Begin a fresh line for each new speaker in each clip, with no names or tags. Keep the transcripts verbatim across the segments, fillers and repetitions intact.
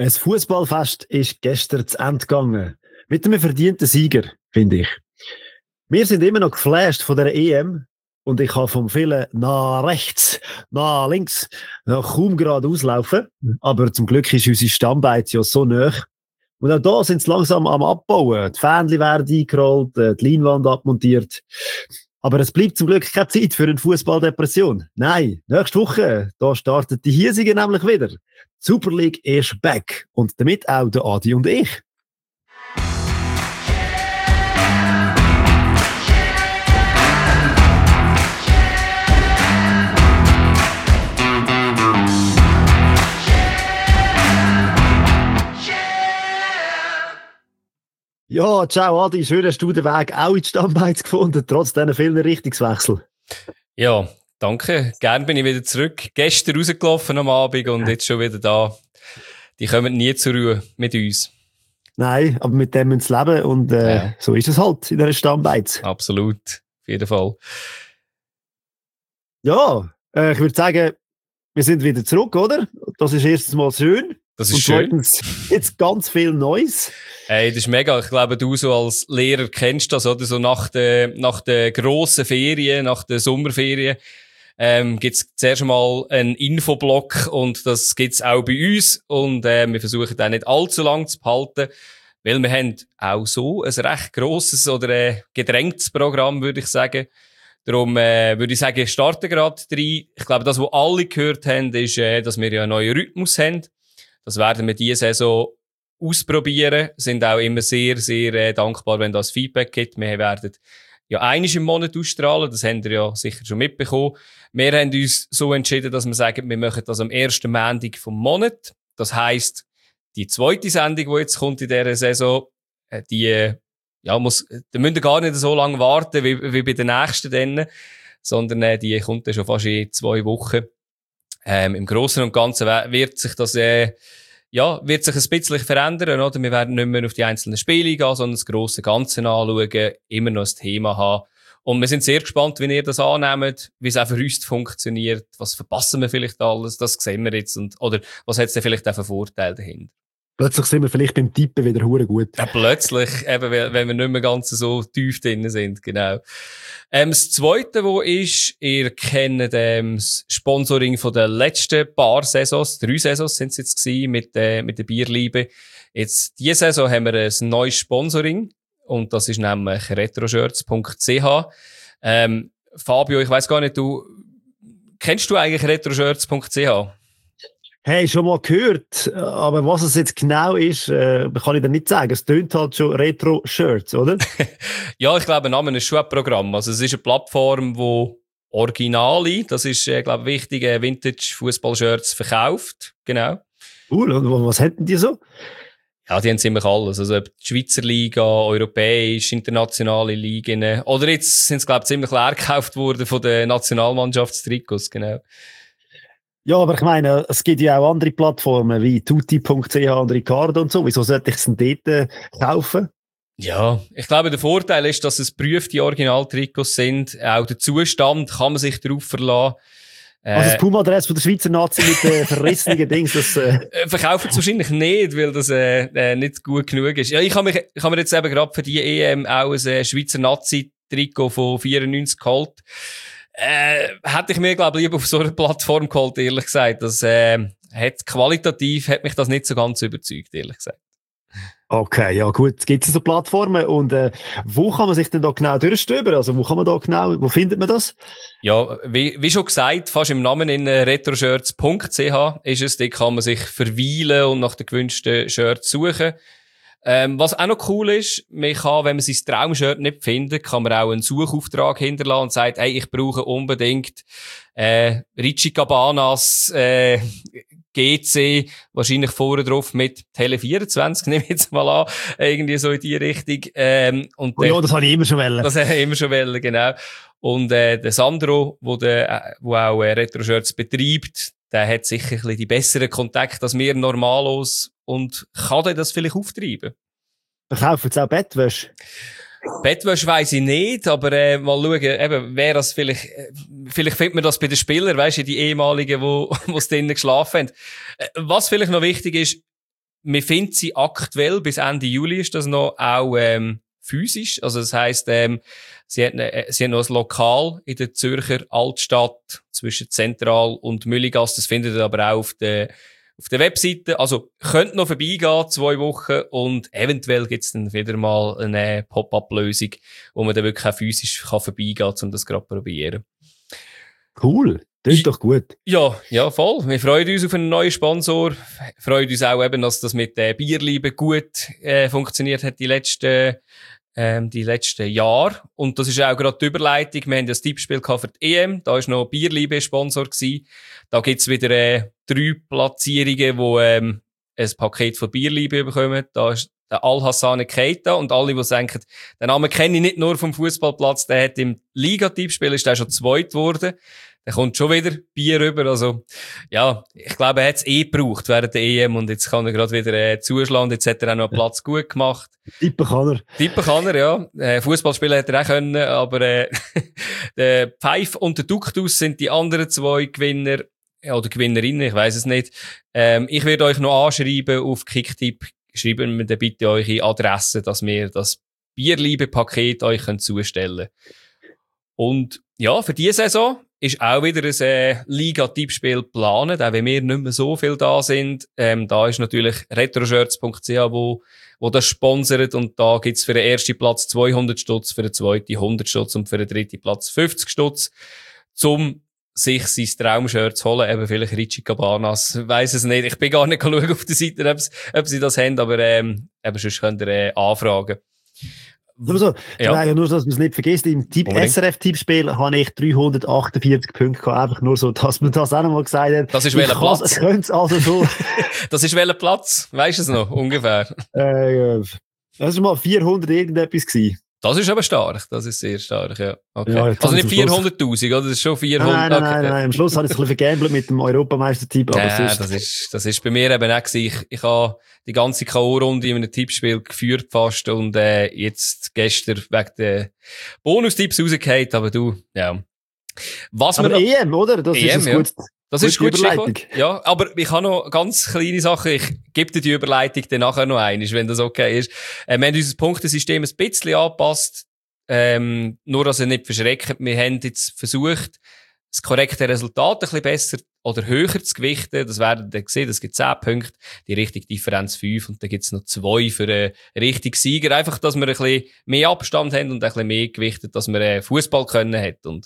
Ein Fußballfest ist gestern zu Ende gegangen. Mit einem verdienten Sieger, finde ich. Wir sind immer noch geflasht von der E M und ich kann vom vielen nach rechts, nach links noch kaum gerade auslaufen. Aber zum Glück ist unsere Stammbeiz ja so nah. Und auch da sind sie langsam am Abbauen. Die Fähnchen werden eingerollt, die Leinwand abmontiert. Aber es bleibt zum Glück keine Zeit für eine Fußballdepression. Nein, nächste Woche, da startet die Hiesigen nämlich wieder. Die Super League ist back. Und damit auch der Adi und ich. Ja, ciao Adi, schön hast du den Weg auch in die Stammbeiz gefunden, trotz diesen vielen Richtungswechsel.
Ja, danke. Gern bin ich wieder zurück. Gestern rausgelaufen am Abend und jetzt schon wieder da. Die kommen nie zur Ruhe mit uns.
Nein, aber mit dem müssen sie leben und äh, ja. So ist es halt in einer Stammbeiz.
Absolut, auf jeden Fall.
Ja, äh, ich würde sagen, wir sind wieder zurück, oder? Das ist erstens mal schön.
Das ist
und
schön.
Zweitens jetzt ganz viel Neues.
Hey, das ist mega. Ich glaube, du so als Lehrer kennst das, oder? So nach den, nach den grossen Ferien, nach den Sommerferien, ähm, gibt's zuerst mal einen Infoblock und das gibt's auch bei uns und, äh, wir versuchen den nicht allzu lang zu behalten, weil wir haben auch so ein recht grosses oder äh, gedrängtes Programm, würde ich sagen. Darum, äh, würde ich sagen, starten gerade rein. Ich glaube, das, was alle gehört haben, ist, äh, dass wir ja einen neuen Rhythmus haben. Das werden wir diese Saison ausprobieren. Sind auch immer sehr, sehr äh, dankbar, wenn das Feedback gibt. Wir werden ja einmal im Monat ausstrahlen. Das habt ihr ja sicher schon mitbekommen. Wir haben uns so entschieden, dass wir sagen, wir machen das am ersten Montag vom Monat. Das heisst, die zweite Sendung, die jetzt kommt in dieser Saison, äh, die, äh, ja, muss, da müsst ihr gar nicht so lange warten, wie, wie bei den nächsten dann, sondern äh, die kommt dann schon fast in zwei Wochen. Ähm, im Großen und Ganzen wird sich das, äh, ja, wird sich ein bisschen verändern, oder? Wir werden nicht mehr auf die einzelnen Spiele gehen, sondern das grosse Ganze anschauen, immer noch ein Thema haben. Und wir sind sehr gespannt, wie ihr das annehmt, wie es auch für uns funktioniert, was verpassen wir vielleicht alles, das sehen wir jetzt, und, oder was hat es denn vielleicht auch für Vorteile dahinter?
Plötzlich sind wir vielleicht beim Tippen wieder hure gut.
Ja, plötzlich, eben, wenn wir nicht mehr ganz so tief drin sind, genau. Ähm, das Zweite, wo ist, ihr kennt ähm, das Sponsoring von den letzten paar Saisons, drei Saisons sind es jetzt gewesen, mit, äh, mit der Bierliebe. Jetzt, diese Saison haben wir ein neues Sponsoring, und das ist nämlich retroshirts punkt c h. Ähm, Fabio, ich weiss gar nicht, du, kennst du eigentlich retroshirts punkt c h?
Hey, schon mal gehört, aber was es jetzt genau ist, äh, kann ich dir nicht sagen. Es tönt halt schon Retro-Shirts, oder?
Ja, ich glaube, Name ist schon ein Programm. Also es ist eine Plattform, wo Originale, das ist, äh, glaube ich, wichtig, äh, Vintage-Fußball-Shirts verkauft. Genau.
Cool, und was hätten die so?
Ja, die haben ziemlich alles. Also die Schweizer Liga, europäisch, internationale Ligen. Oder jetzt sind es, glaube ich, ziemlich leer gekauft worden von den Nationalmannschaftstrikots, genau.
Ja, aber ich meine, es gibt ja auch andere Plattformen wie tutti punkt c h und Ricardo und so. Wieso sollte ich es denn dort äh, kaufen?
Ja, ich glaube, der Vorteil ist, dass es geprüfte Originaltrikots sind. Auch der Zustand kann man sich darauf verlassen. Äh,
also das Puma-Dress von der Schweizer Nazi mit den verrissenen Dings, das... Äh...
Verkaufen es wahrscheinlich nicht, weil das äh, äh, nicht gut genug ist. Ja, ich habe mich, ich habe mir jetzt eben gerade für die E M auch ein äh, Schweizer Nazi-Trikot von vierundneunzig geholt. Äh, hätte ich mir, glaube ich, lieber auf so einer Plattform geholt, ehrlich gesagt. Das, äh, hat qualitativ, hat mich das nicht so ganz überzeugt, ehrlich gesagt.
Okay, ja gut, gibt es so Plattformen und, äh, wo kann man sich denn da genau durchstöbern? Also, wo kann man da genau, wo findet man das?
Ja, wie, wie schon gesagt, fast im Namen in äh, retroshirts punkt c h ist es, da kann man sich verweilen und nach den gewünschten Shirts suchen. Ähm, was auch noch cool ist, man kann, wenn man sein Traumshirt nicht findet, kann man auch einen Suchauftrag hinterlassen und sagt, hey, ich brauche unbedingt, äh, Ricci Cabanas, äh, G C, wahrscheinlich vorne drauf mit Tele vierundzwanzig, nehme ich jetzt mal an, irgendwie so in die Richtung. Ähm, und
oh ja, das habe ich immer schon wollen.
Das habe ich immer schon wollen, genau. Und, äh, der Sandro, wo der, äh, wo auch äh, Retro-Shirts betreibt, der hat sicher ein bisschen die besseren Kontakte als wir normalos und kann der das vielleicht auftreiben.
Verkaufen jetzt auch Bettwäsche?
Bettwäsche weiss ich nicht, aber äh, mal schauen, eben, wer das vielleicht, äh, vielleicht findet man das bei den Spielern, weisst du, die ehemaligen, wo, wo es drinnen geschlafen haben. Äh, was vielleicht noch wichtig ist, wir finden sie aktuell, bis Ende Juli ist das noch, auch ähm, physisch. Also das heisst, ähm, sie hat, äh, sie hat noch ein Lokal in der Zürcher Altstadt zwischen Zentral und Mülligasse. Das findet ihr aber auch auf der auf der Webseite. Also könnt noch vorbeigehen, zwei Wochen, und eventuell gibt's dann wieder mal eine Pop-up-Lösung, wo man dann wirklich auch physisch kann vorbeigehen kann, um das gerade probieren.
Cool. Das ist doch gut.
Ja, ja, voll. Wir freuen uns auf einen neuen Sponsor. Wir freuen uns auch eben, dass das mit der Bierliebe gut äh, funktioniert hat die letzten, ähm, die letzten Jahre. Und das ist auch gerade die Überleitung. Wir haben ja das Tippspiel für die E M. Da war noch Bierliebe Sponsor gewesen. Da gibt's wieder äh, drei Platzierungen, die ähm, ein Paket von Bierliebe bekommen. Da ist der Al-Hassane Keita, und alle, die denken, den Namen kenne ich nicht nur vom Fußballplatz, der hat im Liga-Tippspiel, ist der schon zweit geworden. Der kommt schon wieder Bier rüber. Also, ja, ich glaube, er hat es eh gebraucht während der E M, und jetzt kann er gerade wieder äh, zuschlagen. Jetzt hat er auch noch einen Platz gut gemacht.
Tippen kann er.
Tippen kann er, ja. Äh, Fußballspielen hätte er auch können, aber äh, der Pfeif und der Duktus sind die anderen zwei Gewinner, oder Gewinnerinnen, ich weiss es nicht. Ähm, ich werde euch noch anschreiben auf Kicktipp. Schreiben wir dann bitte eure Adresse, dass wir das Bierliebe-Paket euch zustellen können. Und ja, für diese Saison ist auch wieder ein äh, Liga-Tippspiel geplant, auch wenn wir nicht mehr so viel da sind. Ähm, da ist natürlich retroshirts punkt c h, wo, wo das sponsert, und da gibt's für den ersten Platz zweihundert Stutz, für den zweiten hundert Stutz und für den dritten Platz fünfzig Stutz, zum sich sein Traumshirt zu holen, eben vielleicht Ricci Cabanas, weiss es nicht. Ich bin gar nicht schauen auf der Seite, ob, ob sie das haben, aber ähm, eben sonst könnt ihr äh, anfragen.
Also,
ja.
ja, nur, dass man es nicht vergisst, im Tipp S R F-Tippspiel habe ich dreihundertachtundvierzig Punkte gehabt. Einfach nur so, dass man das auch noch mal gesagt hat.
Das ist welcher Platz?
Ich könnte es also so.
Das ist welcher Platz? Weisst du es noch? Ungefähr.
Äh, das war mal vierhundert irgendetwas gewesen.
Das ist aber stark. Das ist sehr stark, ja. Okay.
Ja,
also nicht vierhunderttausend, oder? Das ist schon vierhundert.
Nein, nein,
okay.
nein, nein. Am Schluss habe ich es ein bisschen vergambelt mit dem Europameister-Tipp.
Ja, sonst... das ist, das ist bei mir eben auch gewesen. Ich, ich habe die ganze K O-Runde in einem Tippspiel geführt fast, und äh, jetzt gestern wegen der Bonus-Tipps rausgefallen, aber du, ja. Was
aber
wir noch...
E M, oder? Das
E M,
ist ein
ja.
gutes...
Das ist gut Stichwort. Ja, aber ich habe noch ganz kleine Sachen. Ich gebe dir die Überleitung dann nachher noch ein, wenn das okay ist. Äh, wir haben unser Punktesystem ein bisschen angepasst. Ähm, nur, dass ihr nicht verschreckt. Wir haben jetzt versucht, das korrekte Resultat ein bisschen besser oder höher zu gewichten. Das werden ihr sehen, das gibt zehn Punkte, die richtige Differenz fünf, und dann gibt es noch zwei für einen richtigen Sieger. Einfach, dass wir ein bisschen mehr Abstand haben und ein bisschen mehr gewichtet, dass wir Fußball können hat. Und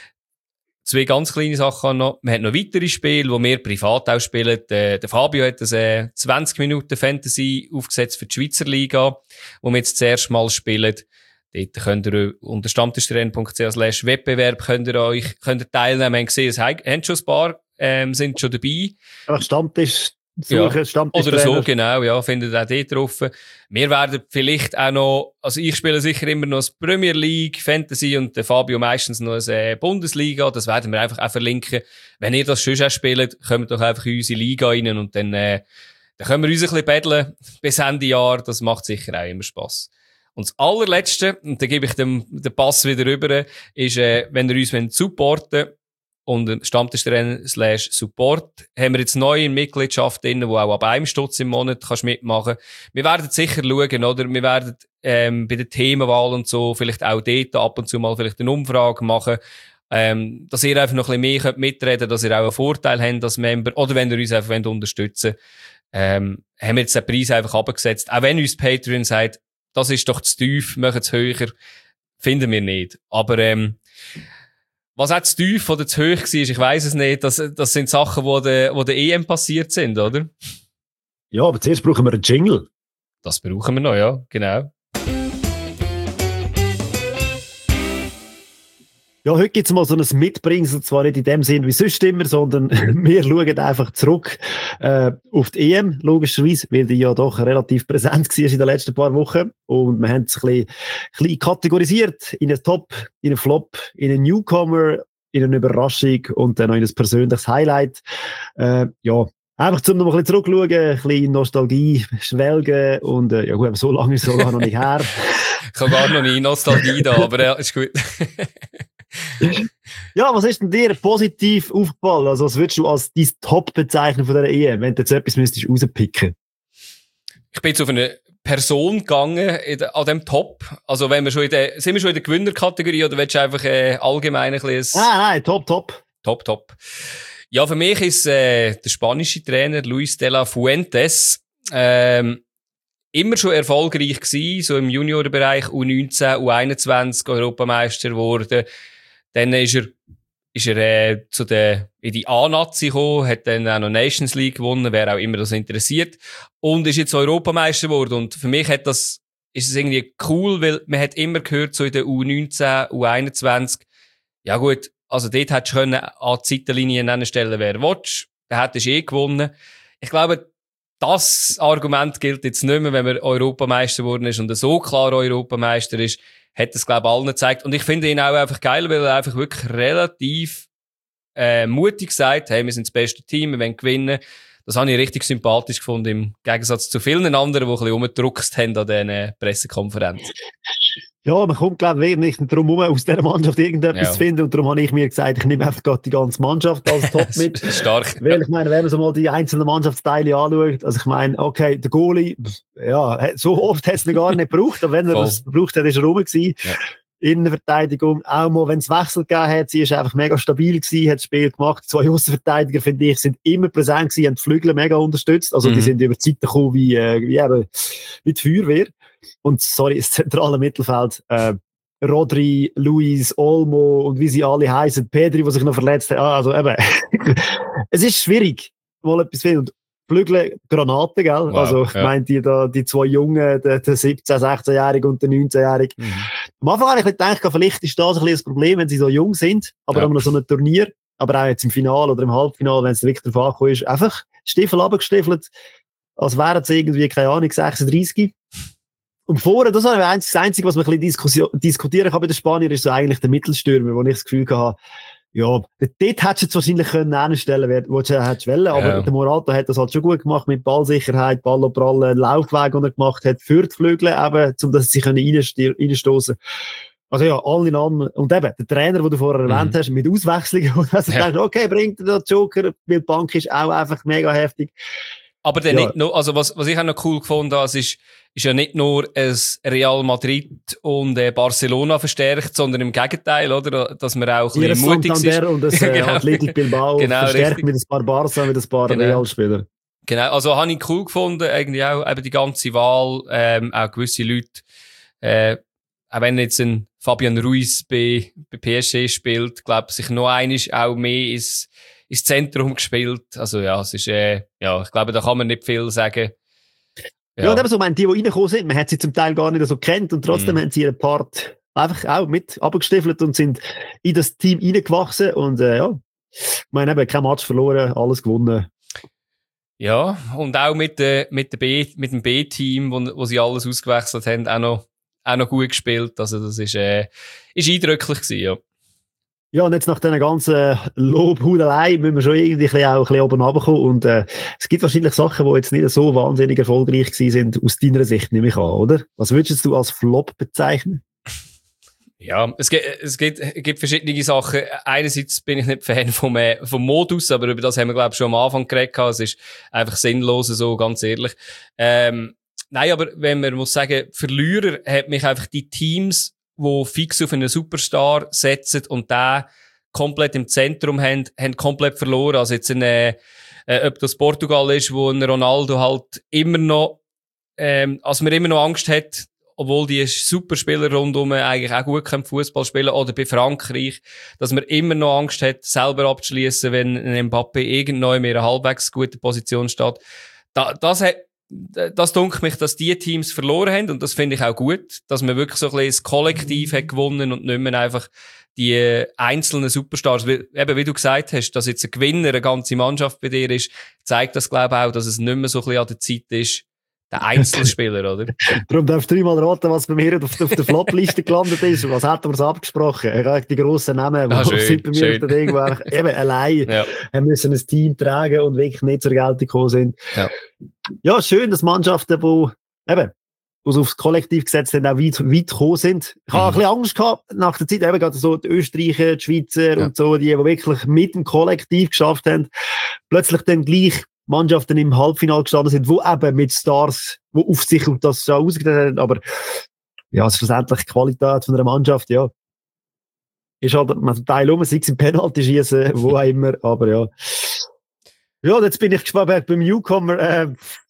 zwei ganz kleine Sachen noch. Wir haben noch weitere Spiele, die wir privat auch spielen. Der, der Fabio hat das äh, zwanzig Minuten Fantasy aufgesetzt für die Schweizer Liga, wo wir jetzt das erste Mal spielen. Dort könnt ihr unter stammtischtrainer punkt c h slash Wettbewerb könnt ihr euch, könnt ihr teilnehmen. Wir haben gesehen, es haben schon ein paar, ähm, sind schon dabei.
Einfach Stammtisch suchen,
ja.
Stammtisch
Oder so, genau, ja, findet ihr auch dort drauf. Wir werden vielleicht auch noch, also ich spiele sicher immer noch das Premier League, Fantasy, und der Fabio meistens noch eine Bundesliga. Das werden wir einfach auch verlinken. Wenn ihr das schon auch spielt, kommt doch einfach in unsere Liga rein, und dann, äh, dann können wir uns ein bisschen betteln bis Ende Jahr. Das macht sicher auch immer Spass. Und das allerletzte, und da gebe ich dem, den Pass wieder rüber, ist, äh, wenn ihr uns supporten wollt, und Stammtischtrainer slash Support, haben wir jetzt neu in Mitgliedschaft drin, wo auch ab einem Stutz im Monat kannst mitmachen. Wir werden sicher schauen, oder? Wir werden, ähm, bei der Themenwahl und so vielleicht auch dort ab und zu mal vielleicht eine Umfrage machen, ähm, dass ihr einfach noch ein bisschen mehr könnt mitreden könnt, dass ihr auch einen Vorteil habt als Member, oder wenn ihr uns einfach unterstützen wollt, ähm, haben wir jetzt den Preis einfach abgesetzt. Auch wenn uns Patreon sagt, das ist doch zu tief, machen es höher, finden wir nicht. Aber ähm, was auch zu tief oder zu hoch war, ich weiss es nicht, das, das sind Sachen, die der, wo der E M passiert sind, oder?
Ja, aber zuerst brauchen wir einen Jingle.
Das brauchen wir noch, ja, genau.
Ja, heute gibt's mal so ein Mitbringsel, zwar nicht in dem Sinn wie sonst immer, sondern wir schauen einfach zurück äh, auf die E M, logischerweise, weil die ja doch relativ präsent war in den letzten paar Wochen. Und wir haben es ein bisschen, ein bisschen kategorisiert in einen Top, in einen Flop, in einen Newcomer, in eine Überraschung und dann noch in ein persönliches Highlight. Äh, ja, einfach zum noch ein bisschen zurückschauen, ein bisschen in Nostalgie schwelgen und äh, ja gut, so lange ist es sogar noch nicht her.
Ich habe gar noch nie Nostalgie da, aber ja, ist gut.
Ja, was ist denn dir positiv aufgefallen? Also, was würdest du als dein Top bezeichnen von dieser E M, wenn du jetzt etwas müsstest rauspicken?
Ich bin jetzt auf eine Person gegangen in der, an dem Top. Also wenn wir schon in der, sind wir schon in der Gewinnerkategorie oder willst du einfach äh, allgemein ein bisschen...
Nein, nein, top, top.
Top, top. Ja, für mich ist äh, der spanische Trainer Luis de la Fuentes ähm, immer schon erfolgreich gewesen, so im Juniorenbereich U neunzehn, U einundzwanzig Europameister geworden. Dann ist er ist er äh, zu der, in die A-Nazi gekommen, hat dann auch noch Nations League gewonnen, wer auch immer das interessiert, und ist jetzt Europameister geworden. Und für mich hat das, ist es irgendwie cool, weil man hat immer gehört, so in der U neunzehn, U einundzwanzig, ja gut, also dort hättest du können an die Seitenlinie stellen, wer willst, dann hättest du eh gewonnen. Ich glaube, das Argument gilt jetzt nicht mehr, wenn man Europameister geworden ist und so klar Europameister ist, hat es, glaube ich, allen gezeigt. Und ich finde ihn auch einfach geil, weil er einfach wirklich relativ äh, mutig sagt, hey, wir sind das beste Team, wir wollen gewinnen. Das habe ich richtig sympathisch gefunden, im Gegensatz zu vielen anderen, die ein bisschen rumgedruckt haben an diesen Pressekonferenzen.
Ja, man kommt, glaube ich, nicht darum herum, aus dieser Mannschaft irgendetwas
Ja.
zu finden. Und darum habe ich mir gesagt, ich nehme einfach gerade die ganze Mannschaft als Top mit.
Stark.
Weil ich meine, wenn man so mal die einzelnen Mannschaftsteile anschaut, also ich meine, okay, der Goalie, ja, so oft hat es ihn gar nicht gebraucht, aber wenn er
Voll.
das gebraucht hat, ist er rum gewesen.
Ja.
Innenverteidigung, auch mal, wenn es Wechsel gegeben hat, sie ist einfach mega stabil gewesen, hat das Spiel gemacht. Zwei Aussenverteidiger, finde ich, sind immer präsent gewesen, haben die Flügel mega unterstützt. Also,
Mhm.
die sind über die Seite gekommen wie, äh, wie, eben, wie die Feuerwehr. Und, sorry, das zentrale Mittelfeld, äh, Rodri, Luis, Olmo und wie sie alle heißen, Pedri, der sich noch verletzt hat. Ah, also eben, es ist schwierig, mal etwas zu finden. Und Flügel, Granaten, gell?
Wow,
also, ich
ja.
meine, die, da, die zwei Jungen, der, der siebzehn-, sechzehn-Jährige und der neunzehn-Jährige.
Mhm.
Am Anfang habe ich gedacht, vielleicht ist das ein bisschen das Problem, wenn sie so jung sind, aber
Ja.
an so einem Turnier, aber auch jetzt im Finale oder im Halbfinale, wenn es wirklich darauf angekommen ist, einfach Stiefel runtergestiefelt, als wären sie irgendwie, keine Ahnung, sechsunddreissig. Und vorher, das ist das Einzige, was man ein bisschen Diskussion, diskutieren kann bei den Spaniern, ist so eigentlich der Mittelstürmer, wo ich das Gefühl hatte, ja, dort hättest du jetzt wahrscheinlich können hinstellen können, wo du hättest wollen, aber
Ja.
der Morata hat das halt schon gut gemacht mit Ballsicherheit, Balloprallen, Laufweg, den er gemacht hat, für die Flügel eben, um dass sie können reinste- reinstoßen. Also ja, all in allem, und eben, der Trainer, den du vorher
Mhm.
erwähnt hast, mit Auswechslungen, wo du also
Ja.
denkst, okay, bringt er den Joker, weil die Bank ist auch einfach mega heftig.
Aber dann
Ja.
nicht nur, also was, was ich auch noch cool gefunden habe, es ist, ist ja nicht nur ein Real Madrid und äh, Barcelona verstärkt, sondern im Gegenteil, oder? Dass man auch ein
Ihr
bisschen mutig ist.
Santander und das äh,
Genau.
Athletic Bilbao
Genau,
verstärkt
richtig.
mit ein paar Barca, mit ein paar
Genau.
Real-Spieler.
Genau, also habe ich cool gefunden, eigentlich auch eben die ganze Wahl, ähm, auch gewisse Leute, äh, auch wenn jetzt ein Fabian Ruiz bei, bei P S G spielt, glaube sich noch einisch auch mehr ins, ins Zentrum gespielt. Also ja, es ist, äh, ja, ich glaube, da kann man nicht viel sagen.
Ja, und eben so, ich meine, die, die reingekommen sind, man hat sie zum Teil gar nicht so kennt und trotzdem
Mhm.
haben sie ihren Part einfach auch mit abgestiefelt und sind in das Team reingewachsen und äh, ja, ich meine, eben kein Match verloren, alles gewonnen.
Ja, und auch mit, der, mit, der B, mit dem B-Team, wo, wo sie alles ausgewechselt haben, auch noch, auch noch gut gespielt. Also das ist, äh, ist eindrücklich gewesen, ja.
Ja, und jetzt nach dieser ganzen Lobhudelei müssen wir schon irgendwie ein bisschen auch ein bisschen oben runterkommen und äh, es gibt wahrscheinlich Sachen, die jetzt nicht so wahnsinnig erfolgreich gewesen sind, aus deiner Sicht, nehme ich an, oder? Was würdest du als Flop bezeichnen?
Ja, es gibt, es gibt, es gibt verschiedene Sachen. Einerseits bin ich nicht Fan vom, äh, vom Modus, aber über das haben wir, glaube ich, schon am Anfang geredet. Es ist einfach sinnlos, so, ganz ehrlich. Ähm, nein, aber wenn man muss sagen, Verlierer hat mich einfach die Teams, die fix auf einen Superstar setzen und den komplett im Zentrum haben, haben komplett verloren. Also jetzt eine, äh, ob das Portugal ist, wo ein Ronaldo halt immer noch, ähm, also man immer noch Angst hat, obwohl die Superspieler rundum eigentlich auch gut Fußball spielen können, oder bei Frankreich, dass man immer noch Angst hat, selber abzuschließen, wenn ein Mbappé irgendwo in einer halbwegs guten Position steht. Da, das hat, das dunkelt mich, dass die Teams verloren haben, und das finde ich auch gut, dass man wirklich so ein bisschen das Kollektiv hat gewonnen und nicht mehr einfach die einzelnen Superstars, weil, eben wie du gesagt hast, dass jetzt ein Gewinner eine ganze Mannschaft bei dir ist, zeigt das, glaube ich, auch, dass es nicht mehr so ein bisschen an der Zeit ist, der Einzelspieler, oder?
Darum darfst du dreimal raten, was bei mir auf, auf der Flop-Liste gelandet ist. Was hätten wir so abgesprochen? Ich habe die grossen Namen,
Ah,
die
schön,
sind bei mir
schön.
auf der Ding, wo einfach eben allein
Ja.
haben müssen ein Team tragen und wirklich nicht zur Geltung gekommen sind.
Ja.
Ja, schön, dass Mannschaften, die eben was aufs Kollektiv gesetzt haben, auch weit, weit gekommen sind. Ich habe
Mhm.
ein bisschen Angst gehabt, nach der Zeit, eben gerade so die Österreicher, die Schweizer
Ja.
und so, die, die wirklich mit dem Kollektiv geschafft haben, plötzlich dann gleich Mannschaften im Halbfinale gestanden sind, wo eben mit Stars, die auf sich auf das so ausgedacht haben, aber ja, schlussendlich die Qualität von einer Mannschaft, ja, ist halt ein Teil um, sei es im Penalty-Schießen, wo auch immer, aber ja. Ja, jetzt bin ich gespannt beim Newcomer, äh,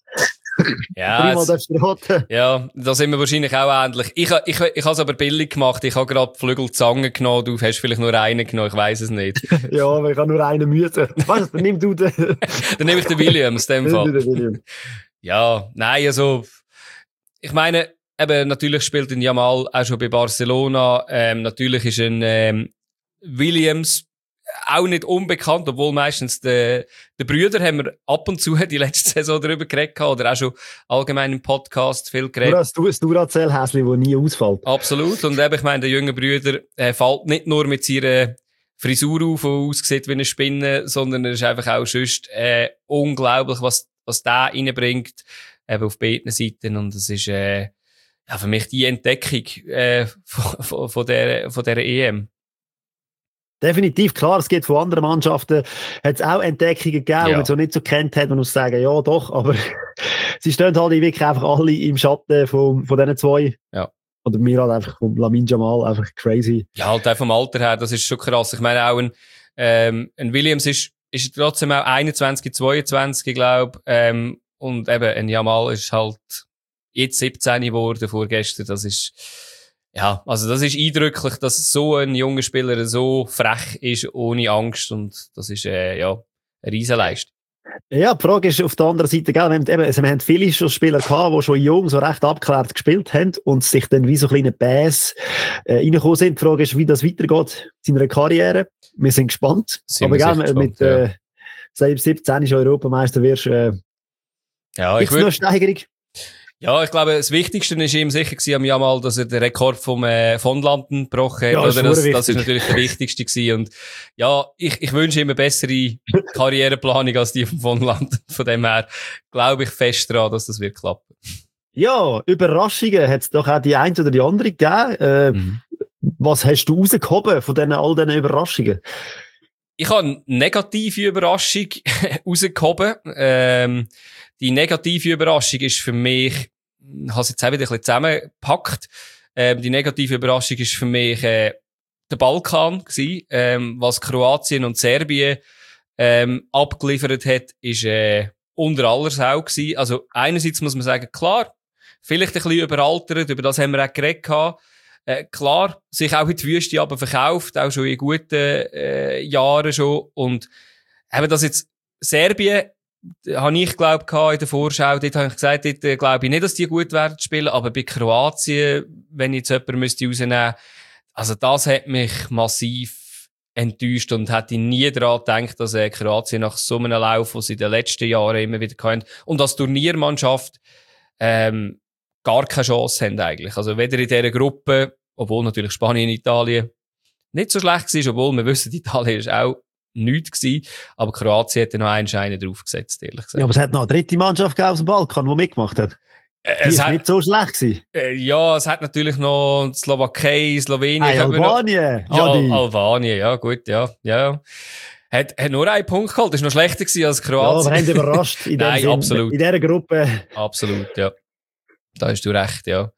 ja, es, ja, da sind wir wahrscheinlich auch ähnlich. Ich, ich, ich, ich habe es aber billig gemacht. Ich habe gerade Flügel Zange genommen. Du hast vielleicht nur einen genommen. Ich weiss es nicht.
Ja, aber ich habe nur einen müssen. Weißt du, dann nimm du den.
Dann nehme ich den Williams, in dem Fall. Den Williams. Ja, nein, also, ich meine, eben, natürlich spielt ein Jamal auch schon bei Barcelona. Ähm, natürlich ist ein, ähm, Williams auch nicht unbekannt, obwohl meistens die, die Brüder haben wir ab und zu die letzte Saison darüber geredet oder auch schon allgemein im Podcast viel geredet.
Du hast das Duracell-Häsli, das nie ausfällt.
Absolut. Und eben, ich meine, der junge Brüder äh, fällt nicht nur mit seiner Frisur auf, die aussieht wie eine Spinne, sondern er ist einfach auch sonst äh, unglaublich, was, was der reinbringt, eben auf beiden Seiten. Und das ist äh, ja, für mich die Entdeckung äh, von, von, von, der, von dieser E M.
Definitiv, klar, es gibt von anderen Mannschaften, hat es auch Entdeckungen gegeben, ja, die man so nicht so kennt hat, man muss sagen, ja doch, aber sie stehen halt wirklich einfach alle im Schatten von, von diesen zwei.
Ja.
Oder mir halt einfach vom Lamine Jamal, einfach crazy.
Ja, halt auch vom Alter her, das ist schon krass. Ich meine auch ein, ähm, ein Williams ist, ist trotzdem auch einundzwanzig, zweiundzwanzig, ich glaube, ähm, und eben ein Jamal ist halt jetzt siebzehn geworden vorgestern, das ist, ja, also das ist eindrücklich, dass so ein junger Spieler so frech ist, ohne Angst, und das ist, äh, ja, eine Riesenleistung.
Ja, die Frage ist auf der anderen Seite, gell, wir haben, eben, also wir haben viele schon Spieler gehabt, die schon jung so recht abgeklärt gespielt haben und sich dann wie so kleine Bass äh, reingekommen sind. Die Frage ist, wie das weitergeht in seiner Karriere. Wir sind gespannt. Sind aber gell, gespannt, mit äh, ja. Selbst siebzehn ist Europameister wirst, äh,
ja, ich
würde... noch eine Steigerung?
Ja, ich glaube, das Wichtigste war ihm sicher gewesen, am Jamal, dass er den Rekord vom äh, von Landen gebrochen hat.
Ja,
das, das, das ist natürlich der Wichtigste gewesen. Und ja, ich, ich wünsche ihm eine bessere Karriereplanung als die von von Landen. Von dem her glaube ich fest daran, dass das wird klappen.
Ja, Überraschungen hat es doch auch die eine oder die andere gegeben. Äh, mhm. Was hast du rausgehoben von diesen, all diesen Überraschungen?
Ich habe eine negative Überraschung rausgehoben. Ähm, Die negative Überraschung ist für mich, ich habe es jetzt auch wieder ein bisschen zusammengepackt, ähm, die negative Überraschung ist für mich äh, der Balkan gewesen. Ähm, was Kroatien und Serbien ähm, abgeliefert hat, ist äh, unter aller Sau gewesen. Also einerseits muss man sagen, klar, vielleicht ein bisschen überaltert, über das haben wir auch geredet gehabt. Äh, klar, sich auch in die Wüste aber verkauft, auch schon in guten äh, Jahren schon. Und eben das jetzt Serbien, habe ich glaubt in der Vorschau, dort habe ich gesagt, dort äh, glaube ich nicht, dass die gut werden spielen, aber bei Kroatien, wenn ich jetzt jemanden müsste rausnehmen, also das hat mich massiv enttäuscht und hätte ich nie daran gedacht, dass äh, Kroatien nach so einem Lauf, den sie in den letzten Jahren immer wieder können, und als Turniermannschaft ähm, gar keine Chance haben eigentlich. Also weder in dieser Gruppe, obwohl natürlich Spanien und Italien nicht so schlecht war, obwohl wir wissen, Italien ist auch nichts gewesen, aber Kroatien hat noch einen Schein draufgesetzt, ehrlich gesagt.
Ja, aber es hat noch eine dritte Mannschaft aus dem Balkan, die mitgemacht hat. Die
es
ist
hat,
nicht so schlecht gewesen.
Äh, ja, es hat natürlich noch Slowakei, Slowenien.
Hey, Albanien!
Noch, ja, Albanien, ja, gut, ja, ja. Hat, hat nur einen Punkt geholt, das war noch schlechter gewesen als Kroatien.
Ja, wir haben überrascht in,
Nein,
Sinn,
absolut.
in dieser Gruppe.
Absolut, ja. Da hast du recht, ja.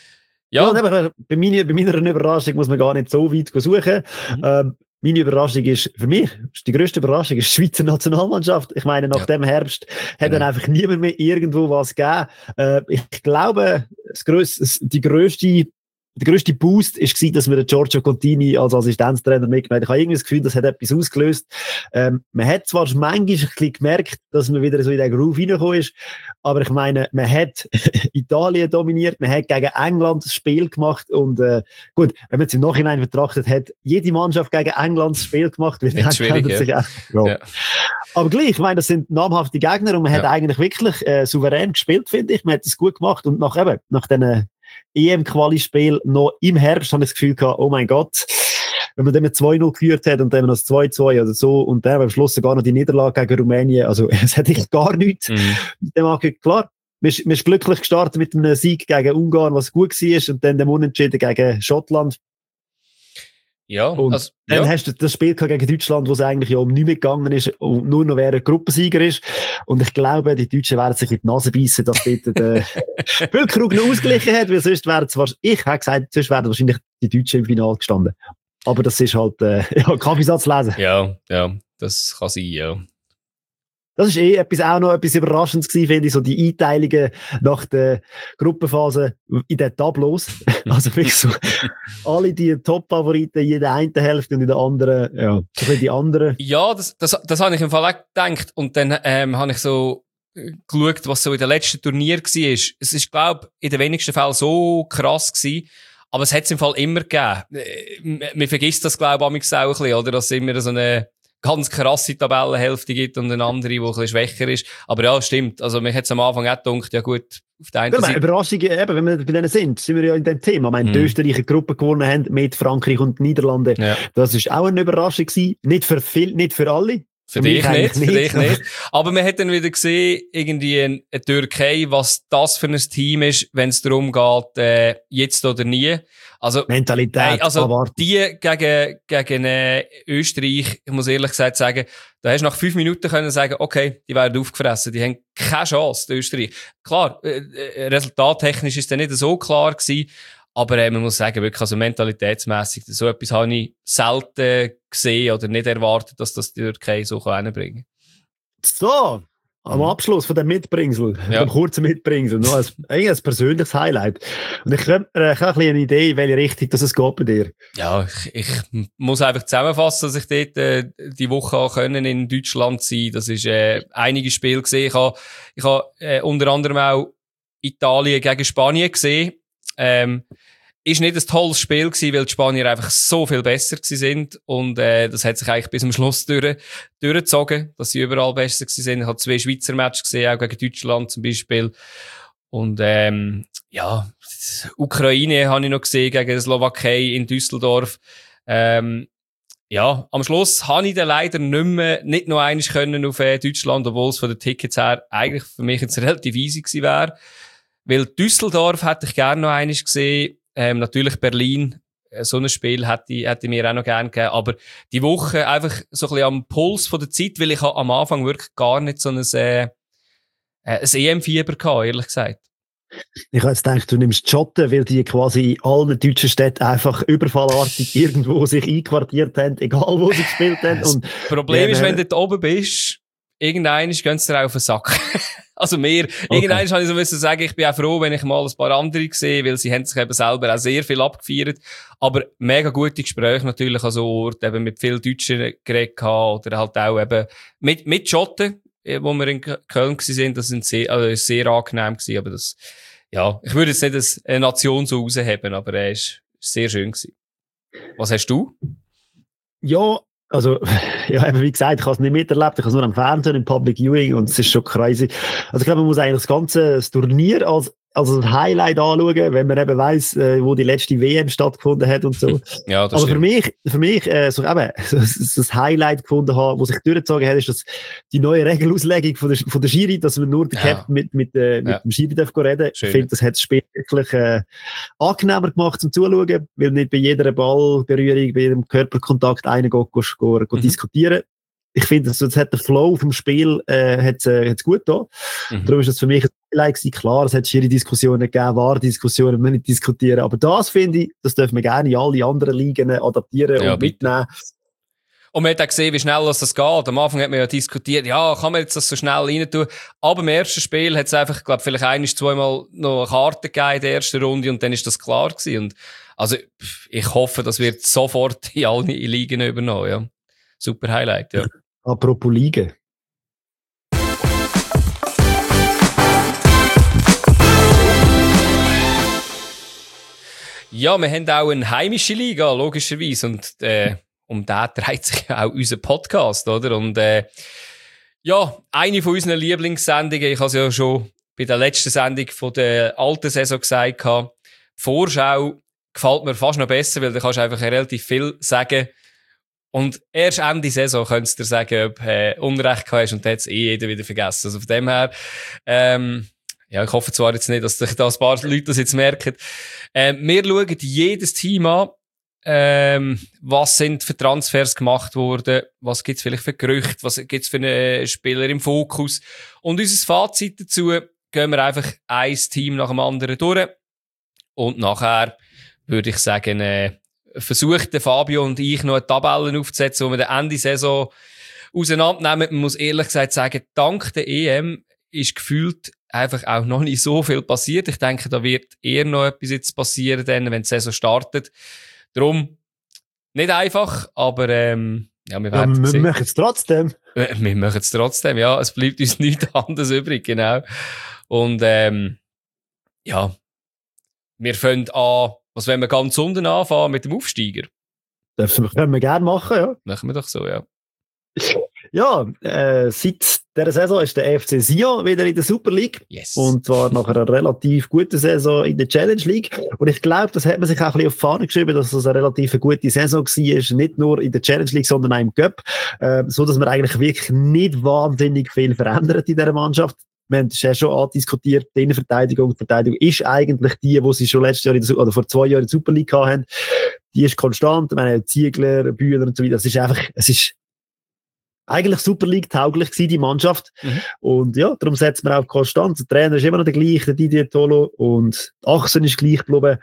Ja, ja aber bei, meiner, bei meiner Überraschung muss man gar nicht so weit suchen. Mhm. Ähm, meine Überraschung ist, für mich, die grösste Überraschung ist die Schweizer Nationalmannschaft. Ich meine, nach ja. dem Herbst hat genau. dann einfach niemand mehr irgendwo was gegeben. Äh, ich glaube, das grösste, die grösste, der grösste Boost war, dass wir den Giorgio Contini als Assistenztrainer mitgenommen haben. Ich habe irgendwie das Gefühl, das hat etwas ausgelöst. Ähm, man hat zwar manchmal ein bisschen gemerkt, dass man wieder so in den Groove reingekommen ist, aber ich meine, man hat Italien dominiert, man hat gegen England das Spiel gemacht und äh, gut, wenn man es im Nachhinein betrachtet, hat jede Mannschaft gegen England das Spiel gemacht. Wird
schwierig, ja.
sich auch, ja. Ja. Aber gleich, ich meine, das sind namhafte Gegner und man ja. hat eigentlich wirklich äh, souverän gespielt, finde ich. Man hat es gut gemacht und nach eben, nach diesen E M-Quali-Spiel noch im Herbst habe ich das Gefühl gehabt, oh mein Gott, wenn man dann mit zwei null geführt hat und dann noch das zwei zwei oder so und dann am Schluss sogar noch die Niederlage gegen Rumänien, also es hätte ich gar nichts
mhm.
mit dem angehört. Klar, wir sind glücklich gestartet mit einem Sieg gegen Ungarn, was gut war, und dann dem Unentschieden gegen Schottland.
Ja,
und
also,
dann
ja.
hast du das Spiel gegen Deutschland, wo es eigentlich ja um nichts mehr gegangen ist und nur noch wer ein Gruppensieger ist. Und ich glaube, die Deutschen werden sich in die Nase beißen, dass dort der Füllkrug noch ausgeglichen hat, weil sonst wären es wahrscheinlich, ich habe gesagt, sonst wären wahrscheinlich die Deutschen im Finale gestanden. Aber das ist halt, äh, ja, Kaffeesatz lesen.
Ja, ja, das kann sein, ja.
Das ist eh etwas, auch noch etwas Überraschendes gewesen, finde ich, so die Einteilungen nach der Gruppenphase in den Tableaus. Also wirklich so, alle die Top-Favoriten in der einen Hälfte und in der anderen, ja, so ein bisschen die anderen.
Ja, das, das, das habe ich im Fall auch gedacht. Und dann ähm, habe ich so geschaut, was so in den letzten Turnier war. Es ist, glaube ich, in den wenigsten Fällen so krass gewesen. Aber es hat es im Fall immer gegeben. Man vergisst das, glaube ich, auch ein bisschen, oder? Dass es immer so eine ganz krasse Tabellenhälfte gibt und eine andere, die ein bisschen schwächer ist. Aber ja, stimmt. Also, mir hat es am Anfang auch gedacht, ja gut, auf der einen
Ja,
Seite.
Überraschungen, eben, wenn wir bei denen sind, sind wir ja in dem Thema. Ich meine,
Mhm.
die Österreich eine Gruppe gewonnen haben mit Frankreich und Niederlande.
Ja.
Das ist auch eine Überraschung gewesen. Nicht für viel, nicht für alle.
Für
Für mich
dich nicht,
eigentlich
für
nicht.
dich nicht. Aber man hat dann wieder gesehen, irgendwie eine, eine Türkei, was das für ein Team ist, wenn es darum geht, äh, jetzt oder nie. Also,
Mentalität,
Nein, also
erwarten.
die gegen, gegen äh, Österreich, ich muss ehrlich gesagt sagen, da hast du nach fünf Minuten können sagen, okay, die werden aufgefressen, die haben keine Chance, die Österreich. Klar, äh, äh, resultattechnisch ist es nicht so klar gewesen, aber äh, man muss sagen, wirklich, also mentalitätsmässig, so etwas habe ich selten gesehen oder nicht erwartet, dass das die Türkei so hinbringen kann.
So, am
Mhm.
Abschluss von dem Mitbringsel,
Ja.
dem kurzen Mitbringsel, noch ein, eigentlich ein persönliches Highlight. Und ich könnte mir äh, ich habe ein bisschen eine Idee, in welche Richtung das es geht bei dir.
Ja, ich, ich muss einfach zusammenfassen, dass ich dort äh, die Woche auch können in Deutschland sein. Das ist äh, einige Spiele gesehen. Ich habe ich habe äh, unter anderem auch Italien gegen Spanien gesehen. Ähm, ist nicht ein tolles Spiel gewesen, weil die Spanier einfach so viel besser gewesen sind und äh, das hat sich eigentlich bis zum Schluss durch, durchgezogen, dass sie überall besser gewesen sind. Ich habe zwei Schweizer Matches gesehen, auch gegen Deutschland zum Beispiel. Und ähm, ja, Ukraine habe ich noch gesehen gegen die Slowakei in Düsseldorf. Ähm, ja, am Schluss habe ich dann leider nicht mehr, nicht noch einmal können auf äh, Deutschland, obwohl es von den Tickets her eigentlich für mich jetzt relativ easy gewesen wäre. Weil Düsseldorf hätte ich gerne noch einmal gesehen. Ähm, natürlich Berlin, äh, so ein Spiel hätte ich, hätte ich mir auch noch gerne gegeben. Aber die Woche einfach so ein bisschen am Puls von der Zeit, weil ich am Anfang wirklich gar nicht so ein, äh, ein E M-Fieber gehabt, ehrlich gesagt.
Ich habe jetzt gedacht, du nimmst Schotten, weil die quasi in allen deutschen Städten einfach überfallartig irgendwo sich einquartiert haben, egal wo sie gespielt haben.
Das
Und
Problem
ja,
ist, wenn
ne-
du dort oben bist, irgendwann gehen sie dir auf den Sack. Also mir, irgendwann habe ich so müssen sagen, ich bin auch froh, wenn ich mal ein paar andere sehe, weil sie haben sich eben selber auch sehr viel abgefeiert. Aber mega gute Gespräche natürlich an so Ort, eben mit vielen Deutschen geredet gehabt, oder halt auch eben mit, mit Schotten, eh, wo wir in Köln gewesen sind, das sind sehr, also ist sehr angenehm gewesen, aber das, ja, ich würde jetzt nicht als eine Nation so rausheben, aber er ist sehr schön gewesen. Was hast du?
ja, also, ja, eben wie gesagt, ich habe es nicht miterlebt, ich habe es nur am Fernsehen, im Public Viewing und es ist schon crazy. Also ich glaube, man muss eigentlich das ganze das Turnier als, als ein Highlight anschauen, wenn man eben weiss, äh, wo die letzte W M stattgefunden hat und so.
Ja, das
Aber für
stimmt.
mich, für mich, äh, so eben, so, so das Highlight gefunden habe, was sich durchgezogen hat, ist das, die neue Regelauslegung von der, von der Schiri, dass man nur der
Ja.
Captain mit, mit, äh, mit
Ja.
dem Schiri darf reden.
Schön.
Ich finde, das hat das Spiel wirklich, äh, angenehmer gemacht zum Zuschauen, weil nicht bei jeder Ballberührung, bei jedem Körperkontakt einer geht, geht, geht, geht
Mhm.
diskutieren. Ich finde, das, das hat der Flow vom Spiel, äh, hat's, äh, hat's gut da.
Mhm.
Darum ist das für mich ein Highlight gewesen. Klar, es hat schwierige Diskussionen gegeben, wahre Diskussionen, wir nicht diskutieren. Aber das finde ich, das dürfen wir gerne in alle anderen Ligen adaptieren
Ja,
und
bitte.
mitnehmen.
Und man hat auch gesehen, wie schnell das geht. Am Anfang hat man ja diskutiert, ja, kann man jetzt das so schnell rein tun? Aber im ersten Spiel hat es einfach, glaube vielleicht ein, zweimal noch eine Karte gegeben in der ersten Runde und dann ist das klar gewesen. Und also, pff, ich hoffe, das wird sofort in allen Ligen übernommen, ja. Super Highlight, ja.
Apropos Ligen.
Ja, wir haben auch eine heimische Liga, logischerweise. Und äh, um den dreht sich ja auch unser Podcast, oder? Und äh, ja, eine von unseren Lieblingssendungen, ich habe es ja schon bei der letzten Sendung von der alten Saison gesagt, die Vorschau gefällt mir fast noch besser, weil da kannst du einfach relativ viel sagen. Und erst Ende Saison könntest du dir sagen, ob du äh, Unrecht gehabt hast, und dann hat es eh jeder wieder vergessen. Also von dem her, ähm, ja, ich hoffe zwar jetzt nicht, dass sich da ein paar Leute das jetzt merken. Ähm, wir schauen jedes Team an, Ähm, was sind für Transfers gemacht worden? Was gibt's vielleicht für Gerüchte? Was gibt's für einen Spieler im Fokus? Und unser Fazit dazu gehen wir einfach ein Team nach dem anderen durch. Und nachher würde ich sagen, äh, versucht Fabio und ich noch eine Tabelle aufzusetzen, wo wir den Ende Saison auseinandernehmen. Man muss ehrlich gesagt sagen, dank der E M ist gefühlt einfach auch noch nicht so viel passiert. Ich denke, da wird eher noch etwas jetzt passieren, dann, wenn die Saison startet. Darum nicht einfach, aber ähm, ja, wir werden
ja, wir
sehen.
machen es trotzdem.
Wir, wir machen es trotzdem, ja. Es bleibt uns nichts anderes übrig, genau. Und ähm, ja, wir fangen an, was wollen wir ganz unten anfangen mit dem Aufsteiger?
Das können wir gerne machen, ja.
Machen wir doch so, ja.
Ja, äh, seit dieser Saison ist der F C Sion wieder in der Super League.
Yes.
Und zwar nach einer relativ guten Saison in der Challenge League. Und ich glaube, das hat man sich auch ein bisschen auf die Fahne geschrieben, dass das eine relativ gute Saison war. Nicht nur in der Challenge League, sondern auch im Cup. Äh, so dass man eigentlich wirklich nicht wahnsinnig viel verändert in dieser Mannschaft. Wir haben es ja schon andiskutiert, die Innenverteidigung und die Verteidigung ist eigentlich die, die sie schon letztes Jahr in der, oder vor zwei Jahren in der Super League hatten. Die ist konstant. Wir haben Ziegler, Bühler und so weiter. Das ist einfach, es ist eigentlich Super League tauglich gewesen, die Mannschaft. Mhm. Und ja, darum setzt man auch konstant. Der Trainer ist immer noch der gleiche, der Didier Tolo. Und die Achsen ist gleich geblieben.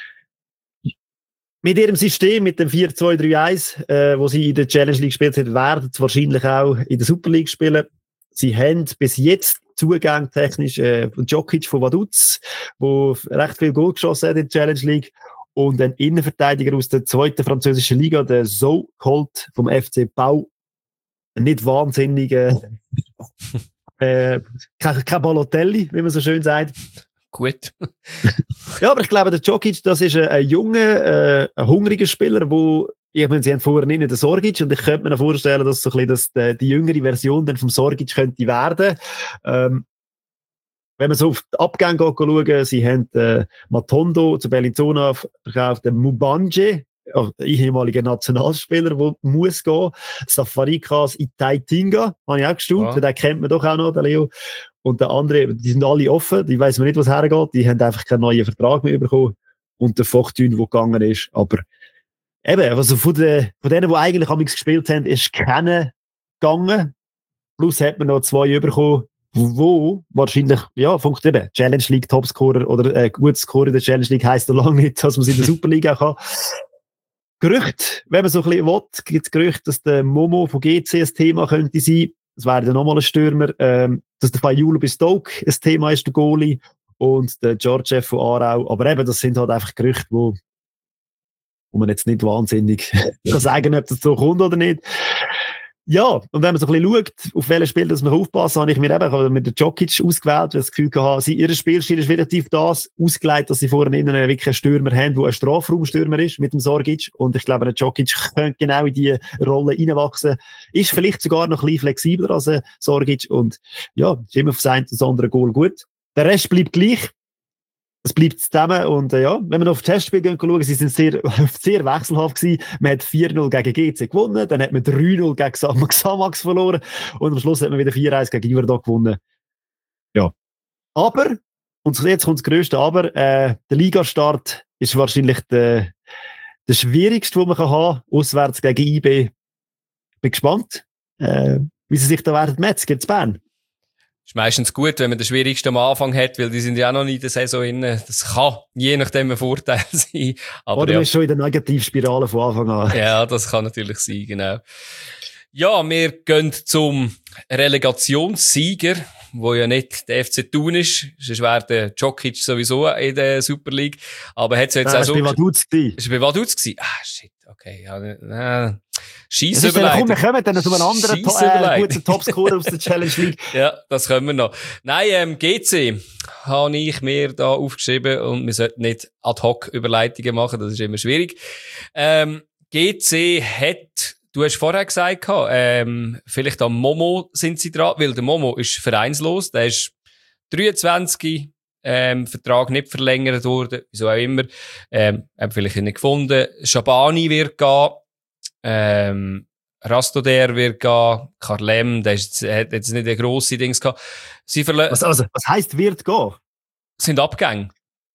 Mit ihrem System, mit dem vier zwei drei eins, äh, wo sie in der Challenge League gespielt haben, werden sie wahrscheinlich auch in der Super League spielen. Sie haben bis jetzt Zugang technisch äh, Djokic von Vaduz, wo recht viel Goal geschossen hat in der Challenge League. Und ein Innenverteidiger aus der zweiten französischen Liga, der So Colt vom F C Pau. Nicht wahnsinnig, äh, äh, kein, kein Balotelli, wie man so schön sagt.
Gut.
Ja, aber ich glaube, der Djokic, das ist ein, ein junger, äh, ein hungriger Spieler, wo, ich meine, sie haben vorher nicht den Sorgic und ich könnte mir vorstellen, dass so ein bisschen das, die, die jüngere Version dann vom Sorgic könnte werden. Ähm, wenn man so auf die Abgänge schauen, sie haben äh, Matondo zu Bellinzona verkauft, den Mubanje, ein ehemaliger Nationalspieler, der muss gehen. Safarikas Itaitinga, habe ich auch gestaunt, ja. Den kennt man doch auch noch, der Leo. Und der andere, die sind alle offen, die weiss man nicht, was hergeht, die haben einfach keinen neuen Vertrag mehr bekommen. Und der Fortune, der gegangen ist. Aber eben, also von, den, von denen, die eigentlich amigs gespielt haben, ist keiner gegangen. Plus hat man noch zwei bekommen, wo wahrscheinlich, ja, funktioniert. Challenge League Topscorer oder äh, gut Scorer in der Challenge League heisst noch lange nicht, dass man es in der Super League auch kann. Gerücht, wenn man so ein bisschen will, gibt es Gerüchte, dass der Momo von G C ein Thema könnte sein. Das wäre dann nochmal ein Stürmer. Ähm, dass der Fayulu bei Stoke ein Thema ist, der Goalie. Und der Georgiev von Aarau. Aber eben, das sind halt einfach Gerüchte, wo, wo man jetzt nicht wahnsinnig kann sagen, ob das so kommt oder nicht. Ja, und wenn man so ein bisschen schaut, auf welches Spiel das man aufpassen, habe ich mir eben mit der Djokic ausgewählt, weil ich das Gefühl hatte, sie, ihr Spielstil ist relativ das ausgelegt, dass sie vorne innen wirklich einen Stürmer haben, der ein Strafraumstürmer ist, mit dem Sorgic. Und ich glaube, der Djokic könnte genau in diese Rolle reinwachsen. Ist vielleicht sogar noch ein bisschen flexibler als ein Sorgic. Und ja, ist immer auf das eine oder andere Goal gut. Der Rest bleibt gleich. Es bleibt zusammen und äh, ja, wenn wir noch auf das Testspiel gehen, schauen, sie sind sehr, sehr wechselhaft gewesen. Man hat vier null gegen G C gewonnen, dann hat man drei null gegen Xamax verloren und am Schluss hat man wieder vier eins gegen Iverdog gewonnen. Ja. Aber, und jetzt kommt das grösste Aber, äh, der Ligastart ist wahrscheinlich der, der schwierigste, den man kann haben, auswärts gegen I B. Bin gespannt, äh, wie sie sich da werden metzen gegen Bern.
Ist meistens gut, wenn man den schwierigsten am Anfang hat, weil die sind ja auch noch nicht in der Saison drin. Das kann je nachdem ein Vorteil sein. Aber
Oder
ja.
man ist schon in der Negativspirale von Anfang an.
Ja, das kann natürlich sein, genau. Ja, wir gehen zum Relegationssieger, wo ja nicht der F C Thun ist. Sonst wäre der Djokic sowieso in der Super League. Aber hat es jetzt
Nein,
auch so...
Das war bei Vaduz gewesen.
Ist bei Vaduz gewesen? Ah, shit, okay. Ja, äh, Scheiss
Komm,
überlegt.
wir kommen dann zu einem anderen to- äh, guten Topscorer aus der Challenge League.
Ja, das können wir noch. Nein, ähm, G C habe ich mir da aufgeschrieben und wir sollten nicht ad hoc Überleitungen machen, das ist immer schwierig. Ähm, G C hat, du hast vorher gesagt, ähm, vielleicht am Momo sind sie dran, weil der Momo ist vereinslos, der ist dreiundzwanzig, ähm, Vertrag nicht verlängert worden, wieso auch immer, ähm, haben vielleicht nicht gefunden. Schabani wird gehen, ähm, Rastoder wird gehen, Karlem, der ist, hat jetzt nicht ein grosses Dings gehabt. Sie verle-
Was, also, was heisst wird gehen?
sind Abgänge.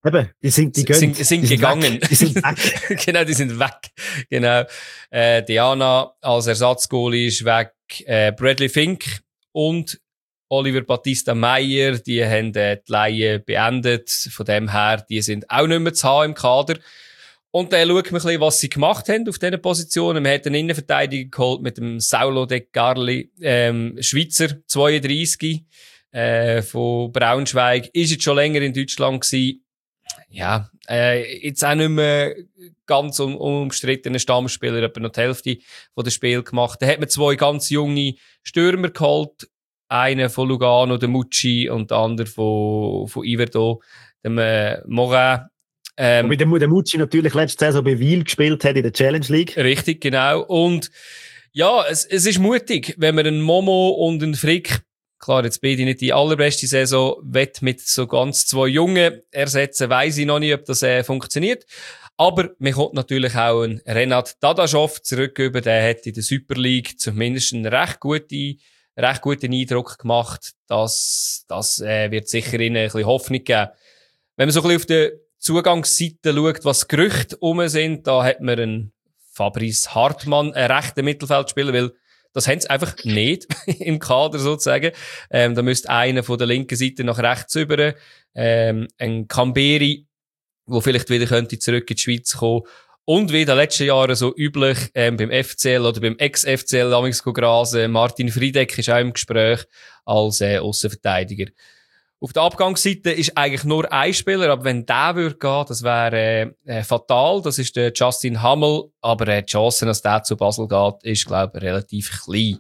Eben, die sind, die gehen,
sind, sind
die
gegangen.
Sind die sind weg.
Genau, die sind weg. Genau. Äh, Diana als Ersatzgoalie ist weg. Äh, Bradley Fink und Oliver Battista Meyer, die haben äh, die Leihe beendet. Von dem her, die sind auch nicht mehr zu haben im Kader. Und dann schaut man ein bisschen, was sie gemacht haben auf diesen Positionen. Man hat einen Innenverteidiger geholt mit dem Saulo De Carli, ähm, Schweizer, zweiunddreissig, äh, von Braunschweig. Ist jetzt schon länger in Deutschland gewesen. Ja, äh, jetzt auch nicht mehr ganz un- unumstrittener Stammspieler, etwa noch die Hälfte von den Spielen gemacht. Da hat man zwei ganz junge Stürmer geholt. Einen von Lugano, der Mucci, und der andere von, von Iverdo, dem äh, Morin. Ähm,
Wobei der, der Mucci natürlich letzte Saison bei Wiel gespielt hat in der Challenge League.
Richtig, genau. Und ja, es, es ist mutig, wenn man einen Momo und einen Frick, klar, jetzt bin ich nicht die allerbeste Saison, wett mit so ganz zwei Jungen ersetzen, weiss ich noch nicht, ob das äh, funktioniert. Aber mir kommt natürlich auch ein Renat Dadaschow zurück über, der hat in der Super League zumindest einen recht guten, recht guten Eindruck gemacht. Das, das äh, wird sicher ihnen ein bisschen Hoffnung geben. Wenn man so ein bisschen auf der Zugangsseite schaut, was Gerüchte rum sind, da hat man einen Fabrice Hartmann, einen rechten Mittelfeldspieler, weil das haben sie einfach nicht im Kader sozusagen. Ähm, da müsste einer von der linken Seite nach rechts über, ähm, ein Camberi, wo vielleicht wieder könnte zurück in die Schweiz kommen. Und wie in den letzten Jahren so üblich, ähm, beim F C L oder beim Ex-F C L damals grasen, Martin Friedeck ist auch im Gespräch als äh, Aussenverteidiger. Auf der Abgangsseite ist eigentlich nur ein Spieler, aber wenn der würde gehen, das wäre äh, äh, fatal. Das ist der Justin Hammel, aber äh, die Chancen, dass der zu Basel geht, ist, glaube ich, relativ klein.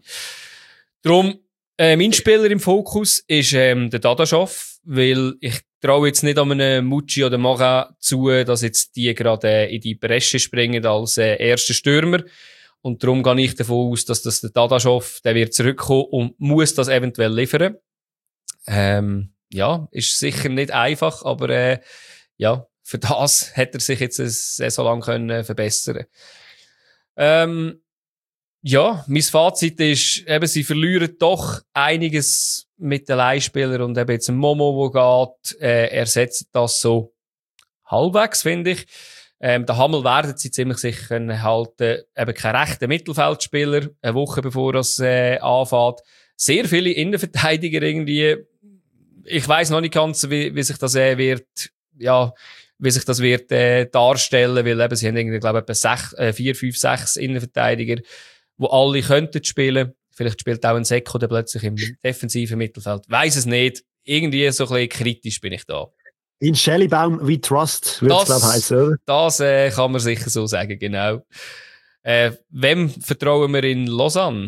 Darum, äh, mein Spieler im Fokus ist ähm, der Dadaschow, weil ich traue jetzt nicht an einem Mucci oder Morin zu, dass jetzt die gerade äh, in die Bresche springen als äh, erster Stürmer. Und darum gehe ich davon aus, dass das der Dadaschow, der wird zurückkommen und muss das eventuell liefern. Ähm, Ja, ist sicher nicht einfach, aber äh, ja, für das hat er sich jetzt eine Saison lang können verbessern. Ähm, ja, mein Fazit ist, eben, sie verlieren doch einiges mit den Leihspielern und eben jetzt ein Momo, wo geht, äh, ersetzt das so halbwegs, finde ich. Ähm, der Hammel werden sie ziemlich sicher können halten, eben kein rechter Mittelfeldspieler, eine Woche bevor das äh, anfängt. Sehr viele Innenverteidiger irgendwie. Ich weiss noch nicht ganz, wie, wie sich das äh, wird, ja, wie sich das wird äh, darstellen, weil eben sie haben irgendwie, glaube ich, etwa sech, äh, vier, fünf, sechs Innenverteidiger, wo alle könnten spielen. Vielleicht spielt auch ein Seko dann plötzlich im defensiven Mittelfeld. Weiss es nicht. Irgendwie so ein bisschen kritisch bin ich da.
In Schellibaum wie Trust, würde es, glaube ich, heissen, oder?
Das äh, kann man sicher so sagen, genau. Äh, wem vertrauen wir in Lausanne?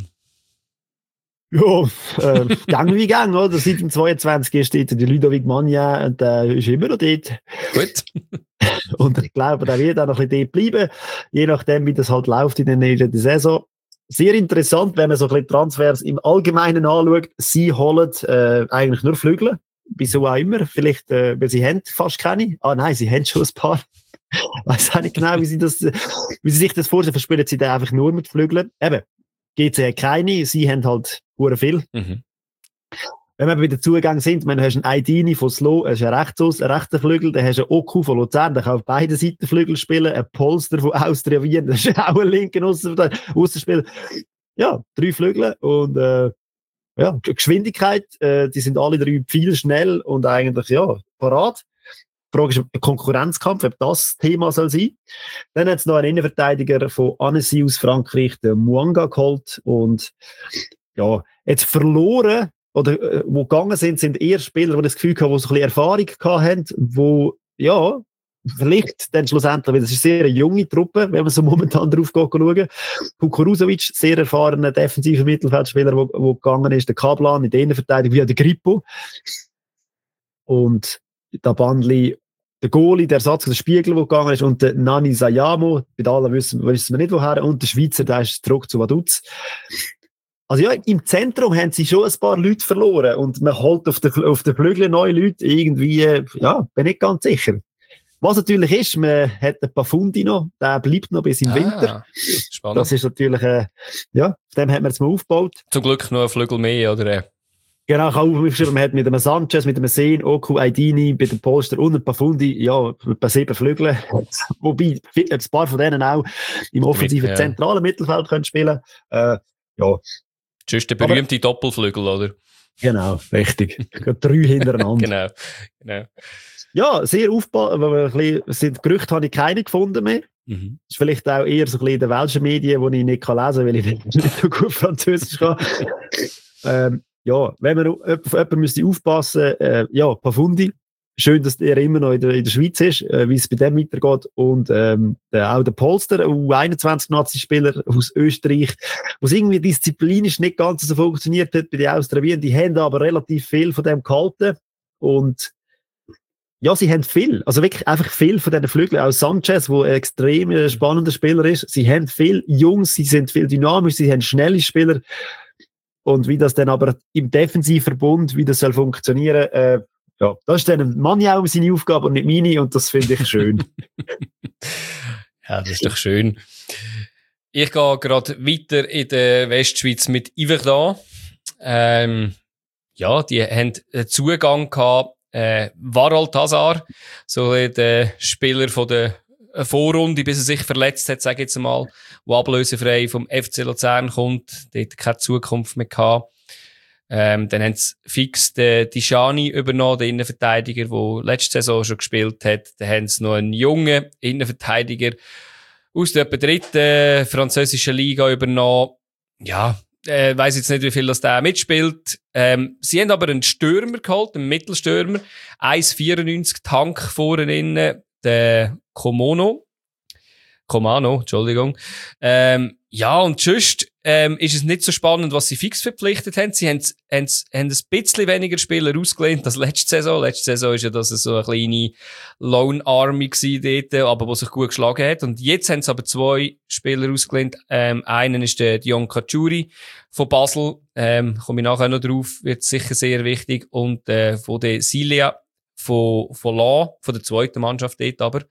Ja, äh, gang wie gang, oder? Seit dem zweiundzwanzig steht der Ludovic Magnin und der ist immer noch dort.
Gut.
Und ich glaube, der wird auch noch ein bisschen dort bleiben, je nachdem, wie das halt läuft in der nächsten Saison. Sehr interessant, wenn man so ein bisschen Transfers im Allgemeinen anschaut. Sie holen äh, eigentlich nur Flügel, wieso auch immer. Vielleicht, äh, weil sie haben fast keine. Ah nein, sie haben schon ein paar. Ich weiss auch nicht genau, wie sie, das, wie sie sich das vorstellen. Verspielen sie dann einfach nur mit Flügeln. Eben, G C hat keine, sie haben halt sehr viel. Mhm. Wenn wir bei den Zugängen sind, dann hast du einen Aidini von Slow, hast einen Rechtsaus, einen rechten Flügel, dann hast du einen Oku von Luzern, der kann auf beiden Seiten Flügel spielen, einen Polster von Austria Wien, das ist auch ein linken Aussenspieler. Ja, drei Flügel und äh, ja, Geschwindigkeit, äh, die sind alle drei viel schnell und eigentlich ja, parat. Die Frage ist ein Konkurrenzkampf, ob das Thema soll sein. Dann hat es noch einen Innenverteidiger von Annecy aus Frankreich, den Mwanga, geholt und ja, jetzt verloren oder äh, wo gegangen sind, sind eher Spieler, die das Gefühl haben, die so ein bisschen Erfahrung haben, wo ja, vielleicht dann schlussendlich, weil das ist eine sehr junge Truppe, wenn man so momentan drauf geht, schauen. Kukuruzovic, sehr erfahrener defensiver Mittelfeldspieler, der gegangen ist, der Kablan in der Innenverteidigung, wie der Grippo. Und der Bandli, der Goalie, der Ersatz, der Spiegel, der gegangen ist, und der Nani Sayamo, bei allen wissen, wissen wir nicht woher, und der Schweizer, der ist zurück zu Vaduz. Also ja, im Zentrum haben sie schon ein paar Leute verloren und man holt auf der, auf der Flügel neue Leute irgendwie, ja, bin nicht ganz sicher. Was natürlich ist, man hat einen Pafundi noch, der bleibt noch bis im ah, Winter. Spannend. Das ist natürlich, äh, ja, auf dem hat man jetzt mal aufgebaut.
Zum Glück noch ein Flügel mehr, oder?
Genau, ich habe aufgeschrieben, man hat mit einem Sanchez, mit einem Sen, Oku, Aidini, bei den Polster und ein Pafundi, ja, bei sieben Flügeln. Wobei ein paar von denen auch im offensiven ja. zentralen Mittelfeld können spielen. Äh, ja.
Das ist der berühmte Aber, Doppelflügel, oder?
Genau, richtig. Drei hintereinander.
genau, genau.
Ja, sehr aufgebaut. Sind Gerüchte habe ich keine gefunden mehr. Mhm. Das ist vielleicht auch eher so ein bisschen in den welschen Medien, die ich nicht lesen kann, weil ich nicht so gut Französisch kann. ähm, ja, wenn man auf jemanden müsste aufpassen, äh, ja, Pafundi. Schön, dass er immer noch in der, in der Schweiz ist, äh, wie es bei dem weitergeht. Und ähm, der, auch der Polster, U einundzwanzig-Nazi-Spieler aus Österreich, was irgendwie disziplinisch nicht ganz so funktioniert hat bei den Australiern. Die haben aber relativ viel von dem gehalten. Und ja, sie haben viel, also wirklich einfach viel von diesen Flügeln. Auch Sanchez, der ein extrem spannender Spieler ist. Sie haben viel Jungs, sie sind viel dynamisch, sie haben schnelle Spieler. Und wie das dann aber im Defensivverbund, wie das soll funktionieren, äh, ja, das ist dann Manni auch seine Aufgabe und nicht meine, und das finde ich schön.
Ja, das ist doch schön. Ich gehe gerade weiter in der Westschweiz mit Yverdon. Ähm, ja, die haben Zugang gehabt, äh, Warol Hazard, so der Spieler von der Vorrunde, bis er sich verletzt hat, sage ich jetzt mal, der ablösefrei vom F C Luzern kommt, dort keine Zukunft mehr gehabt. Ähm, dann haben sie fix den Dishani übernommen, den Innenverteidiger, der letzte Saison schon gespielt hat. Dann haben sie noch einen jungen Innenverteidiger aus der etwa dritten französischen Liga übernommen. Ja, äh, weiss jetzt nicht, wie viel das der mitspielt. Ähm, sie haben aber einen Stürmer geholt, einen Mittelstürmer, eins Komma vierundneunzig Tank vorne innen, der Komono. Komano, Entschuldigung. Ähm, ja, und sonst ähm, ist es nicht so spannend, was sie fix verpflichtet haben. Sie haben, haben, haben ein bisschen weniger Spieler ausgelehnt als letzte Saison. Letzte Saison war ja das so eine kleine Lone Army gewesen dort, aber die sich gut geschlagen hat. Und jetzt haben sie aber zwei Spieler ausgelehnt. Ähm, einen ist der Dion Kachuri von Basel. Ähm, komme ich nachher noch drauf. Wird sicher sehr wichtig. Und äh, von der Silia von, von La, von der zweiten Mannschaft dort aber.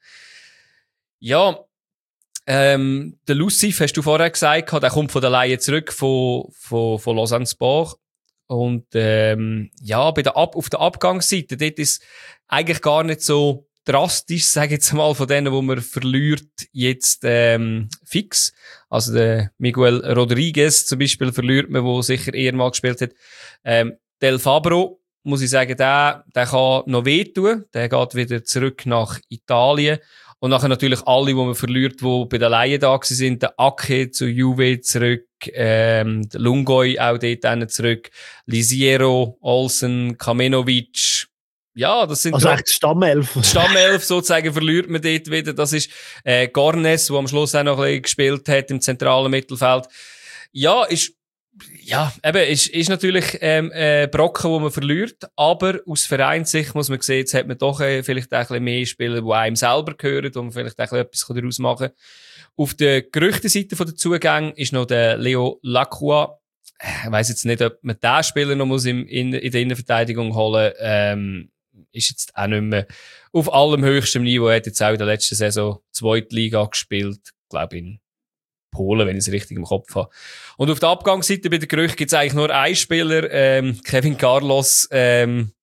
Ja, Ähm, der Lucif, hast du vorher gesagt, der kommt von der Leihe zurück von, von, von Lausanne Sport. Und, ähm, ja, bei der Ab, auf der Abgangsseite, dort ist eigentlich gar nicht so drastisch, sage ich jetzt mal, von denen, wo man verliert, jetzt, ähm, fix. Also, der Miguel Rodriguez zum Beispiel verliert man, wo sicher eher mal gespielt hat. Ähm, Del Fabro, muss ich sagen, der, der kann noch wehtun. Der geht wieder zurück nach Italien. Und nachher natürlich alle, die man verliert, die bei den Laien da sind. Der Ake zu Juve zurück, ähm, der Lungoy auch dort zurück, Lisiero, Olsen, Kamenovic. Ja, das sind...
Also echt Stammelf.
Stammelf sozusagen verliert man dort wieder. Das ist äh, Garnes, der am Schluss auch noch ein bisschen gespielt hat im zentralen Mittelfeld. Ja, ist... Ja, eben, ist, ist natürlich, ähm, äh, Brocken, wo man verliert, aber aus Vereinssicht muss man sehen, jetzt hat man doch, äh, vielleicht auch ein bisschen mehr Spieler, die einem selber gehören, wo man vielleicht auch etwas daraus machen kann. Auf der Gerüchtenseite von der Zugänge ist noch der Leo Lacroix. Ich weiss jetzt nicht, ob man den Spieler noch muss in, in, in der Innenverteidigung holen, ähm, ist jetzt auch nicht mehr auf allem höchstem Niveau, er hat jetzt auch in der letzten Saison zweite Liga gespielt, glaube ich, in Polen, wenn ich es richtig im Kopf habe. Und auf der Abgangsseite bei den Gerüchten gibt es eigentlich nur einen Spieler, ähm, Kevin Carlos, ähm,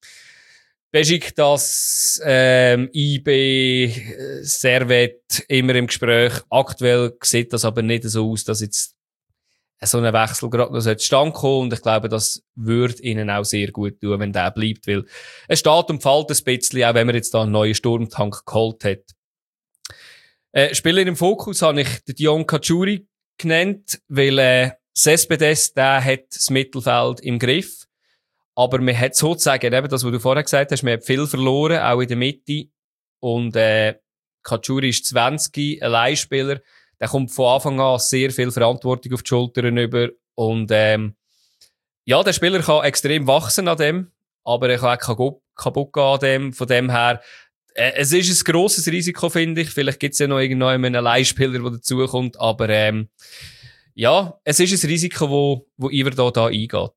Besiktas, ähm, I B, Servet, immer im Gespräch. Aktuell sieht das aber nicht so aus, dass jetzt so ein Wechsel gerade noch zustande kommen. Und ich glaube, das würde ihnen auch sehr gut tun, wenn der bleibt, weil es steht und fällt ein bisschen, auch wenn man jetzt da einen neuen Sturmtank geholt hat. Äh, Spieler im Fokus habe ich den Dion Kachuri genannt, weil äh, Cespedes, der hat das Mittelfeld im Griff. Aber man hat sozusagen eben das, was du vorher gesagt hast, man hat viel verloren, auch in der Mitte. Und äh, Kachuri ist zwanzig, ein Leihspieler. Der kommt von Anfang an sehr viel Verantwortung auf die Schultern über. Und ähm, ja, der Spieler kann extrem wachsen an dem, aber er kann auch kaputt gehen an dem. Von dem her, es ist ein grosses Risiko, finde ich. Vielleicht gibt es ja noch irgendwann einen Leihspieler, der dazukommt. Aber ähm, ja, es ist ein Risiko, wo, wo Yverdon da eingeht.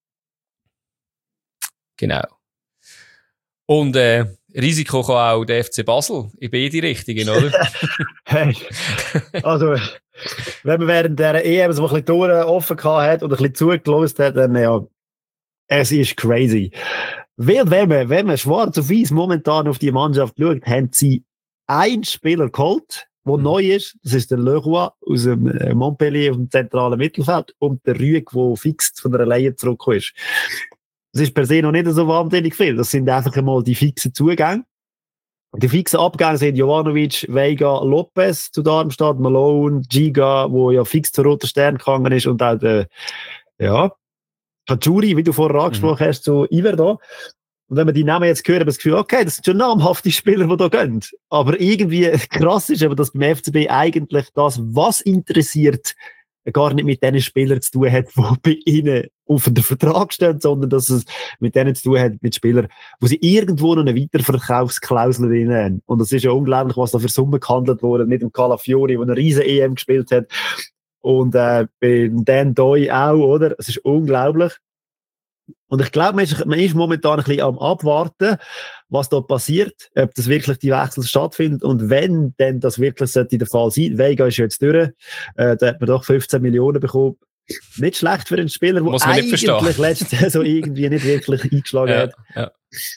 Genau. Und äh, Risiko kann auch der F C Basel in beide Richtungen, oder?
Hey, also, wenn man während dieser E M so ein bisschen Tore offen gehabt hat und ein bisschen zugelassen hat, dann ja, Es ist crazy. Weil, wenn man, wenn man schwarz auf weiß momentan auf die Mannschaft schaut, haben sie einen Spieler geholt, der mhm. neu ist. Das ist der Leroy aus dem Montpellier, aus dem zentralen Mittelfeld, und der Rüegg, der fix von der Leihe zurückgekommen ist. Das ist per se noch nicht so wahnsinnig viel. Das sind einfach einmal die fixen Zugänge. Die fixen Abgänge sind Jovanovic, Veiga, Lopez zu Darmstadt, Malone, Giga, wo ja fix zu Roter Stern gegangen ist, und auch der, ja, Cacciuri, wie du vorher angesprochen mhm. hast, zu Iverdon. Und wenn man die Namen jetzt hört, habe ich das Gefühl, okay, das sind schon namhafte Spieler, die da gehen. Aber irgendwie krass ist aber, dass beim F C B eigentlich das, was interessiert, gar nicht mit den Spielern zu tun hat, die bei ihnen auf den Vertrag stehen, sondern dass es mit denen zu tun hat, mit Spielern, wo sie irgendwo noch eine Weiterverkaufsklausel drin haben. Und das ist ja unglaublich, was da für Summen gehandelt wurde, mit dem Calafiori, der eine riesen E M gespielt hat. Und äh, bei Dan Doi auch, oder? Es ist unglaublich. Und ich glaube, man ist, man ist momentan ein bisschen am Abwarten, was da passiert, ob das wirklich die Wechsel stattfindet, und wenn denn das wirklich sollte der Fall sein. Veiga ist jetzt durch, äh, da hat man doch fünfzehn Millionen bekommen. Nicht schlecht für einen Spieler, der eigentlich letzte Saison irgendwie nicht wirklich eingeschlagen
ja,
hat.
Ja.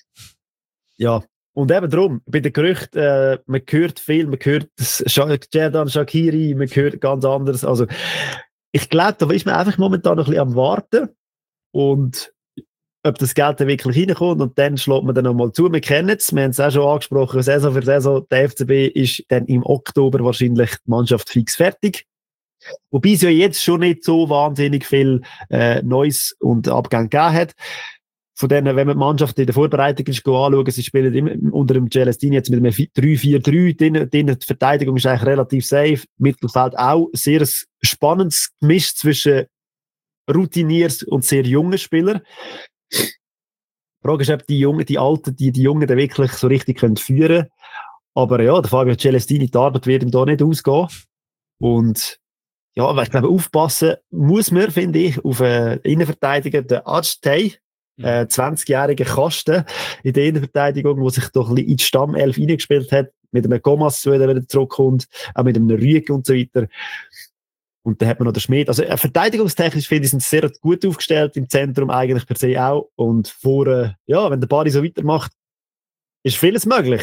ja. Und eben darum, bei den Gerüchten, äh, man hört viel, man hört Xherdan Shaqiri, man hört ganz anderes. Also, ich glaube, da ist man einfach momentan noch ein bisschen am Warten. Und ob das Geld dann wirklich reinkommt, und dann schlägt man dann nochmal zu. Wir kennen es, wir haben es auch schon angesprochen, Saison für Saison. Der F C B ist dann im Oktober wahrscheinlich die Mannschaft fix fertig. Wobei es ja jetzt schon nicht so wahnsinnig viel äh, Neues und Abgänge gegeben hat. Von denen, wenn man die Mannschaft in der Vorbereitung ist, anschauen, sie spielen immer unter dem Celestini jetzt mit einem drei vier drei, drin, drin, die Verteidigung ist eigentlich relativ safe, Mittelfeld auch, sehr ein spannendes Gemisch zwischen Routiniers und sehr jungen Spielern. Die Frage ist, ob die Jungen, die Alten, die, die Jungen dann wirklich so richtig können führen können. Aber ja, der Fabio Celestini, die Arbeit wird ihm da nicht ausgehen. Und ja, ich glaube, aufpassen muss man, finde ich, auf einen Innenverteidiger, den Ajtay, äh, zwanzigjähriger Kasten in der Innenverteidigung, der sich doch ein bisschen in die Stammelf reingespielt hat, mit einem Gomas, der wieder zurückkommt, auch mit einem Rüegg und so weiter. Und dann hat man noch den Schmied. Also äh, verteidigungstechnisch finde ich, sind sehr gut aufgestellt, im Zentrum eigentlich per se auch. Und vorne, ja, wenn der Bari so weitermacht, ist vieles möglich.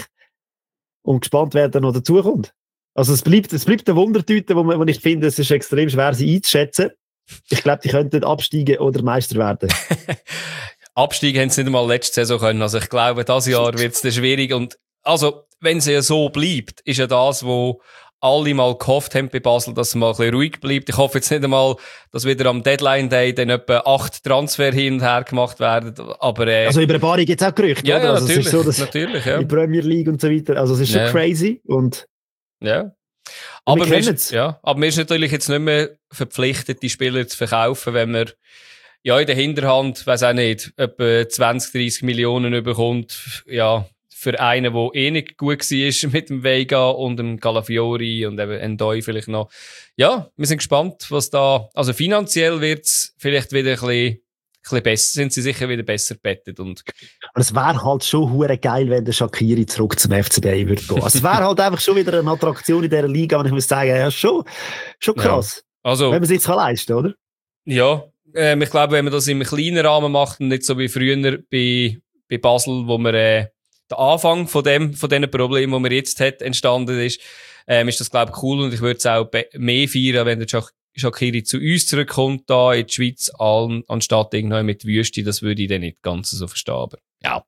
Und gespannt, wer dann noch dazukommt. Also es bleibt, es bleibt eine Wundertüte, wo, man, wo ich finde, es ist extrem schwer, sie einzuschätzen. Ich glaube, die könnten absteigen oder Meister werden.
Absteigen haben sie nicht einmal letzte Saison können. Also ich glaube, dieses Jahr wird es schwierig. Und also, wenn es ja so bleibt, ist ja das, wo alle mal gehofft haben bei Basel, dass es mal ein bisschen ruhig bleibt. Ich hoffe jetzt nicht einmal, dass wieder am Deadline-Day dann etwa acht Transfer hin und her gemacht werden. Aber, äh,
also über ein paar gibt es auch Gerüchte,
ja,
oder?
Ja,
also
natürlich,
es ist so, dass
natürlich, ja.
Die Premier League und so weiter. Also es ist schon
ja.
crazy. Und
ja. Aber
wir
wir, ist, ja, aber wir sind natürlich jetzt nicht mehr verpflichtet, die Spieler zu verkaufen, wenn wir ja in der Hinterhand, weiss auch nicht, etwa zwanzig, dreissig Millionen bekommt, ja, für einen, der eh nicht gut war mit dem Veiga und dem Calafiori und eben Ndoi vielleicht noch. Ja, wir sind gespannt, was da, also finanziell wird es vielleicht wieder ein bisschen, ein bisschen besser, sind sie sicher wieder besser bettet. Und
aber es wäre halt schon hure geil, wenn der Shaqiri zurück zum F C B würde gehen. Also es wäre halt einfach schon wieder eine Attraktion in dieser Liga, und ich muss sagen, ja, schon, schon krass.
Ja. Also,
wenn man es jetzt leisten kann, oder?
Ja, ähm, ich glaube, wenn man das im kleinen Rahmen macht und nicht so wie früher bei, bei Basel, wo man äh, der Anfang von dem, von diesen Problemen, die man jetzt hat, entstanden ist, ähm, ist das, glaube ich, cool, und ich würde es auch be- mehr feiern, wenn der Shaq- Shaqiri zu uns zurückkommt, da in die Schweiz, an, anstatt irgendwann mit Wüste. Das würde ich dann nicht ganz so verstehen, aber ja.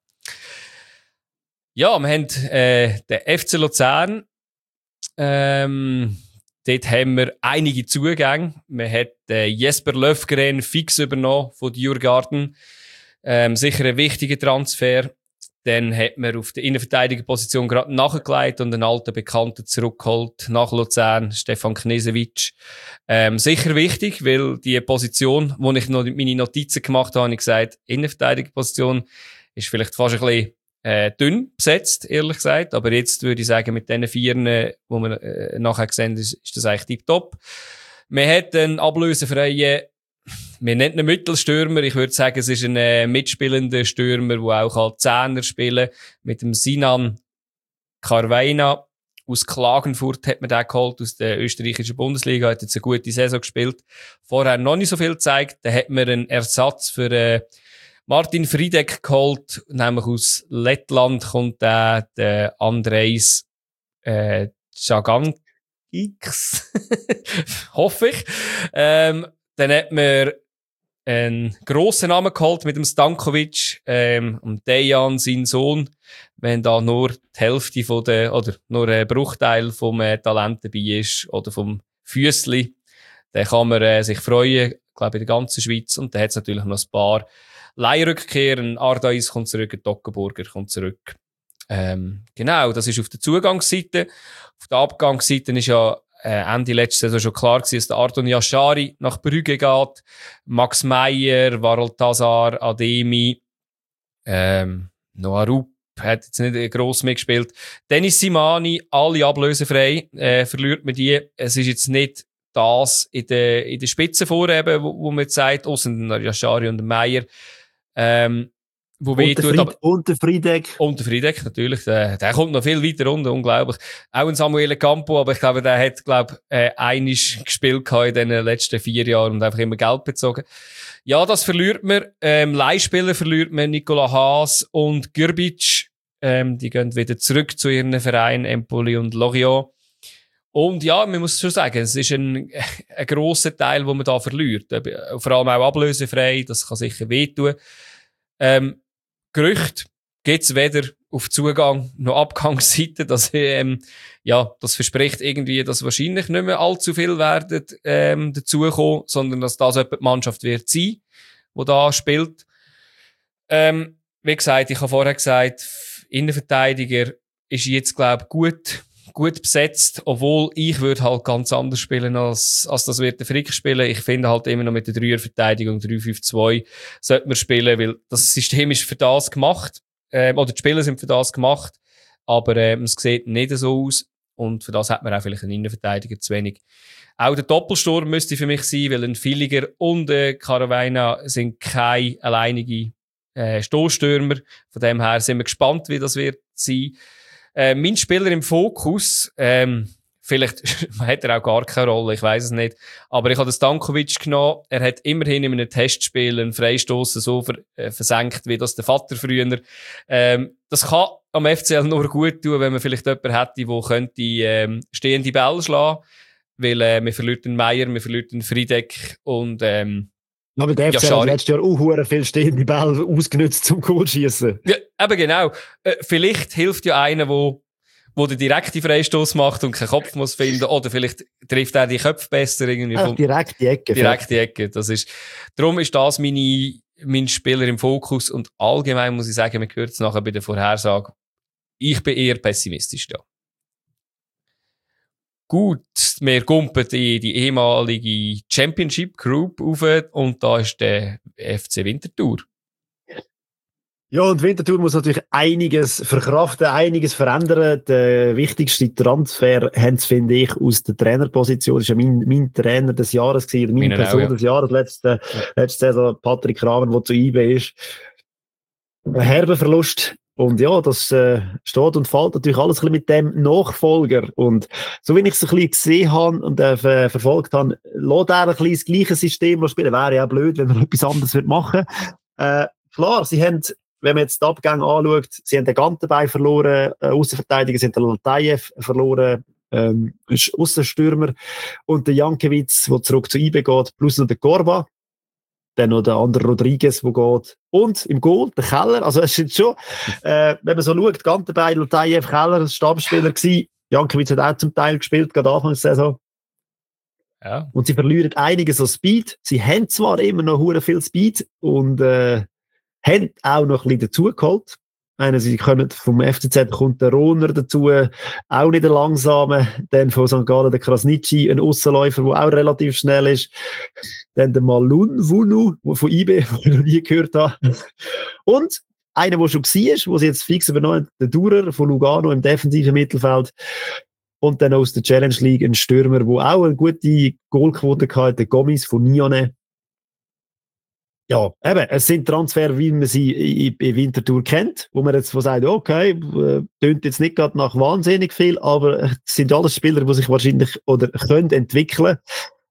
Ja, wir haben äh, den F C Luzern. Ähm, dort haben wir einige Zugänge. Man hat äh, Jesper Löfgren fix übernommen von Djurgården. Ähm, sicher ein wichtiger Transfer. Dann hat man auf der Innenverteidigerposition gerade nachgelegt und einen alten Bekannten zurückgeholt nach Luzern, Stefan Knežević. Ähm, sicher wichtig, weil die Position, wo ich noch meine Notizen gemacht habe, habe ich gesagt, Innenverteidigerposition ist vielleicht fast ein bisschen äh, dünn besetzt, ehrlich gesagt. Aber jetzt würde ich sagen, mit diesen Vieren, die wir äh, nachher gesehen haben, ist, ist das eigentlich tiptop. Man hat einen ablösefreien, wir nennen ihn Mittelstürmer. Ich würde sagen, es ist ein äh, mitspielender Stürmer, der auch halt Zehner spielen kann. Mit dem Sinan Karweina aus Klagenfurt hat man den geholt, aus der österreichischen Bundesliga. Hat jetzt eine gute Saison gespielt. Vorher noch nicht so viel gezeigt. Da hat man einen Ersatz für äh, Martin Friedek geholt, nämlich aus Lettland kommt der, der Andrejs äh, Džagančiks, hoffe ich. Ähm, dann hat man einen grossen Namen geholt mit dem Stankovic, ähm, und Dejan, sein Sohn, wenn da nur die Hälfte von der, oder nur ein Bruchteil vom äh, Talent dabei ist, oder vom Füssli, dann kann man äh, sich freuen, glaube ich, in der ganzen Schweiz. Und dann hat es natürlich noch ein paar Leihrückkehren. Ardais kommt zurück, Dockenburger kommt zurück. Ähm, genau, das ist auf der Zugangsseite. Auf der Abgangsseite ist ja äh, Ende letzte Saison schon klar gewesen, dass der Ardon Yashari nach Brügge geht. Max Meyer, Varoltazar, Ademi, ähm, Noah Rupp hat jetzt nicht gross mitgespielt. Dennis Simani, alle ablösefrei, äh, verliert man die. Es ist jetzt nicht das in der, in der Spitze vorheben, wo, wo man jetzt sagt, ausser Yashari und Meyer, ähm, wo weh tut. Aber,
und der Friedeck.
Und der Friedeck, natürlich. Der, der kommt noch viel weiter runter, unglaublich. Auch ein Samuel Campo, aber ich glaube, der hat, glaube äh, einiges gespielt in den letzten vier Jahren und einfach immer Geld bezogen. Ja, das verliert man. Ähm, Leihspieler verliert man, Nikola Haas und Grbic. Ähm, die gehen wieder zurück zu ihren Vereinen, Empoli und Lorient. Und ja, man muss schon sagen, es ist ein, ein grosser Teil, den man da verliert. Vor allem auch ablösefrei, das kann sicher wehtun. Ähm, Gerüchte gibt's weder auf Zugang noch Abgangsseite. Das, ähm, ja, das verspricht irgendwie, dass wahrscheinlich nicht mehr allzu viel werden ähm, dazukommen, sondern dass das etwa die Mannschaft wird sein, die da spielt. Ähm, wie gesagt, ich habe vorher gesagt, Innenverteidiger ist jetzt, glaube ich, gut, gut besetzt, obwohl ich würde halt ganz anders spielen, als, als das wird der Frick spielen. Ich finde halt immer noch mit der Dreierverteidigung drei fünf zwei sollte man spielen, weil das System ist für das gemacht, ähm, oder die Spieler sind für das gemacht, aber ähm, es sieht nicht so aus und für das hat man auch vielleicht einen Innenverteidiger zu wenig. Auch der Doppelsturm müsste für mich sein, weil ein Villiger und ein Caravana sind keine alleinige äh, Stoßstürmer. Von dem her sind wir gespannt, wie das wird sein. Äh, mein Spieler im Fokus, ähm, vielleicht hat er auch gar keine Rolle, ich weiß es nicht, aber ich habe den Stankovic genommen. Er hat immerhin in einem Testspiel einen Freistoss so ver, äh, versenkt, wie das der Vater früher. Ähm, das kann am F C L nur gut tun, wenn man vielleicht jemanden hätte, der könnte ähm, stehende Bälle schlagen, weil äh, man verliert den Meier, man verliert den Friedeck und ähm,
ja, aber der F C L hat letztes Jahr auch viel stehende Bälle ausgenutzt zum Goalschießen.
Ja, eben genau. Äh, vielleicht hilft ja einer, wo, wo den direkten Freistoß macht und keinen Kopf muss finden, oder vielleicht trifft er die Köpfe besser irgendwie.
Ach, direkt die Ecke.
Direkt die Ecke. Das ist, darum ist das meine, mein Spieler im Fokus und allgemein muss ich sagen, man hört es nachher bei der Vorhersage, ich bin eher pessimistisch da. Gut, wir gumpen die, die ehemalige Championship Group auf und da ist der F C Winterthur.
Ja, und Winterthur muss natürlich einiges verkraften, einiges verändern. Der wichtigste Transfer haben sie, finde ich, aus der Trainerposition. Das war ja mein, mein Trainer des Jahres gewesen, meine Person auch, ja. des Jahres, letzte, ja. letzte Saison, Patrick Kramer, der zu I B ist. Ein herber Verlust. Und ja, das äh, steht und fällt natürlich alles ein bisschen mit dem Nachfolger. Und so wie ich es ein bisschen gesehen habe und äh, ver- verfolgt habe, lässt er ein bisschen das gleiche System spielen. Wäre ja auch blöd, wenn er etwas anderes machen würde. Äh, klar, sie haben, wenn man jetzt die Abgänge anschaut, sie haben den Gantenbein verloren, äh, Aussenverteidiger sind der Latayev verloren, ähm, Aussenstürmer und der Jankiewicz, der zurück zu I B geht, plus noch der Korba. Dann noch der andere Rodriguez, der geht. Und im Goal, der Keller. Also, es ist schon, äh, wenn man so schaut, Gantenbein, Latayev, Keller, ein Stabsspieler gewesen. Jankiewicz hat auch zum Teil gespielt, gerade Anfang der Saison. Ja. Und sie verlieren einiges an Speed. Sie haben zwar immer noch hure viel Speed und, äh, haben auch noch ein bisschen dazugeholt. Eine, sie kommen vom F C Z, kommt der Rohner dazu, auch nicht der Langsame. Dann von Sankt Gallen der Krasnitschi, ein Aussenläufer, der auch relativ schnell ist. Dann der Malun Vunu, der von I B, den ich noch nie gehört habe. Und einer, der schon war, wo sie jetzt fix übernommen, der Durer von Lugano im defensiven Mittelfeld. Und dann aus der Challenge League ein Stürmer, der auch eine gute Goalquote hatte, der Gomis von Nione. Ja, eben, es sind Transfer, wie man sie in Winterthur kennt, wo man jetzt sagt, okay, äh, tönt jetzt nicht gerade nach wahnsinnig viel, aber es sind alles Spieler, die sich wahrscheinlich oder können entwickeln.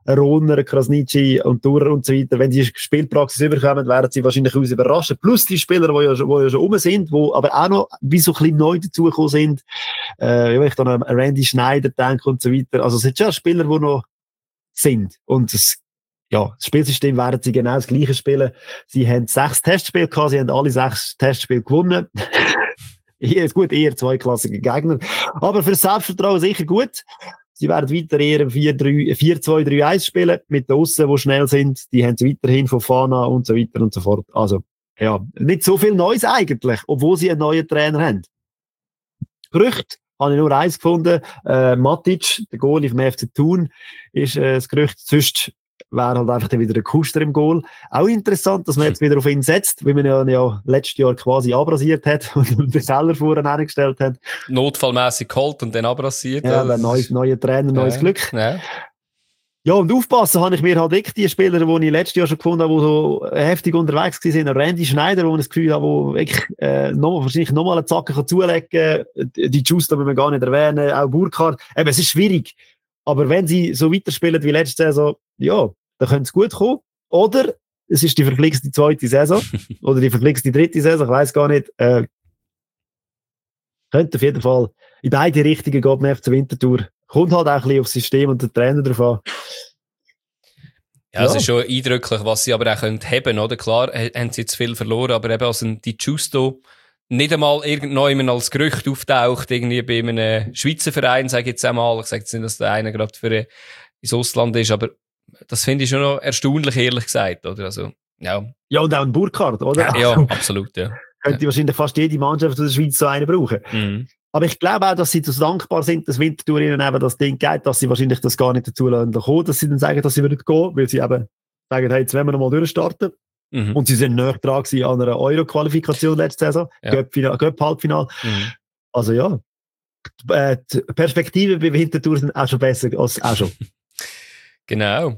ein Rohner, ein Krasniqi und Durer und so weiter, wenn die Spielpraxis überkommen, werden sie wahrscheinlich uns überraschen. Plus die Spieler, die ja, die ja schon rum sind, die aber auch noch wie so ein bisschen neu dazugekommen sind. Äh, wenn ich dann an Randy Schneider denke und so weiter. Also es sind schon Spieler, die noch sind. Und das, ja, das Spielsystem werden sie genau das gleiche spielen. Sie haben sechs Testspiele gehabt, sie haben alle sechs Testspiele gewonnen. Eher, gut, eher zweiklassige Gegner. Aber für das Selbstvertrauen sicher gut. Sie werden weiter eher vier zwei drei eins spielen, mit den Aussen, die schnell sind. Die haben sie weiterhin von Fana und so weiter und so fort. Also, ja, nicht so viel Neues eigentlich, obwohl sie einen neuen Trainer haben. Gerücht habe ich nur eins gefunden. Äh, Matic, der Goalie vom F C Thun, ist äh, das Gerücht. Sonst wäre halt einfach dann wieder ein Kuster im Goal. Auch interessant, dass man jetzt wieder auf ihn setzt, weil man ja, ja letztes Jahr quasi abrasiert hat und den Keller vorne hergestellt hat.
Notfallmäßig geholt und dann abrasiert.
Ja, ein neues, neuer Trainer, neues
ja.
Glück.
Ja.
Ja, und aufpassen habe ich mir halt wirklich die Spieler, die ich letztes Jahr schon gefunden habe, die so heftig unterwegs waren. Randy Schneider, wo ich das Gefühl habe, wo wirklich, äh, noch, wahrscheinlich nochmal einen Zacken zulegen kann. Die Justa müssen wir gar nicht erwähnen. Auch Burkhardt. Eben, es ist schwierig. Aber wenn sie so weiterspielen wie letzte Saison, ja, dann könnte es gut kommen. Oder es ist die verflixte zweite Saison. Oder die verflixte dritte Saison, ich weiss gar nicht. Äh, könnte auf jeden Fall in beide Richtungen gehen beim F C Winterthur. Kommt halt auch ein bisschen aufs System und den Trainer drauf an.
Ja, es ja. ist schon eindrücklich, was sie aber auch haben können, oder? Klar, haben sie jetzt viel verloren, aber eben als ein Di Giusto nicht einmal irgendjemand als Gerücht auftaucht, irgendwie bei einem Schweizer Verein, sage ich jetzt einmal. Ich sage jetzt nicht, dass der eine gerade für ins Ausland ist, aber das finde ich schon noch erstaunlich, ehrlich gesagt, oder? Also, ja.
Ja, und auch ein Burkhardt, oder?
Ja, ja, absolut, ja.
Könnte
ja.
wahrscheinlich fast jede Mannschaft aus der Schweiz so einen brauchen.
Mhm.
Aber ich glaube auch, dass sie so dankbar sind, dass Winterthur ihnen eben das Ding geht, dass sie wahrscheinlich das gar nicht dazu lassen kommen, dass sie dann sagen, dass sie würden gehen, weil sie eben sagen, hey, jetzt wollen wir nochmal durchstarten. Mhm. Und sie sind näher dran gewesen an einer Euro-Qualifikation letzte Saison, ja. Göpp-Halbfinale. Mhm. Also ja, die Perspektiven bei Winterthur sind auch schon besser als auch schon.
Genau.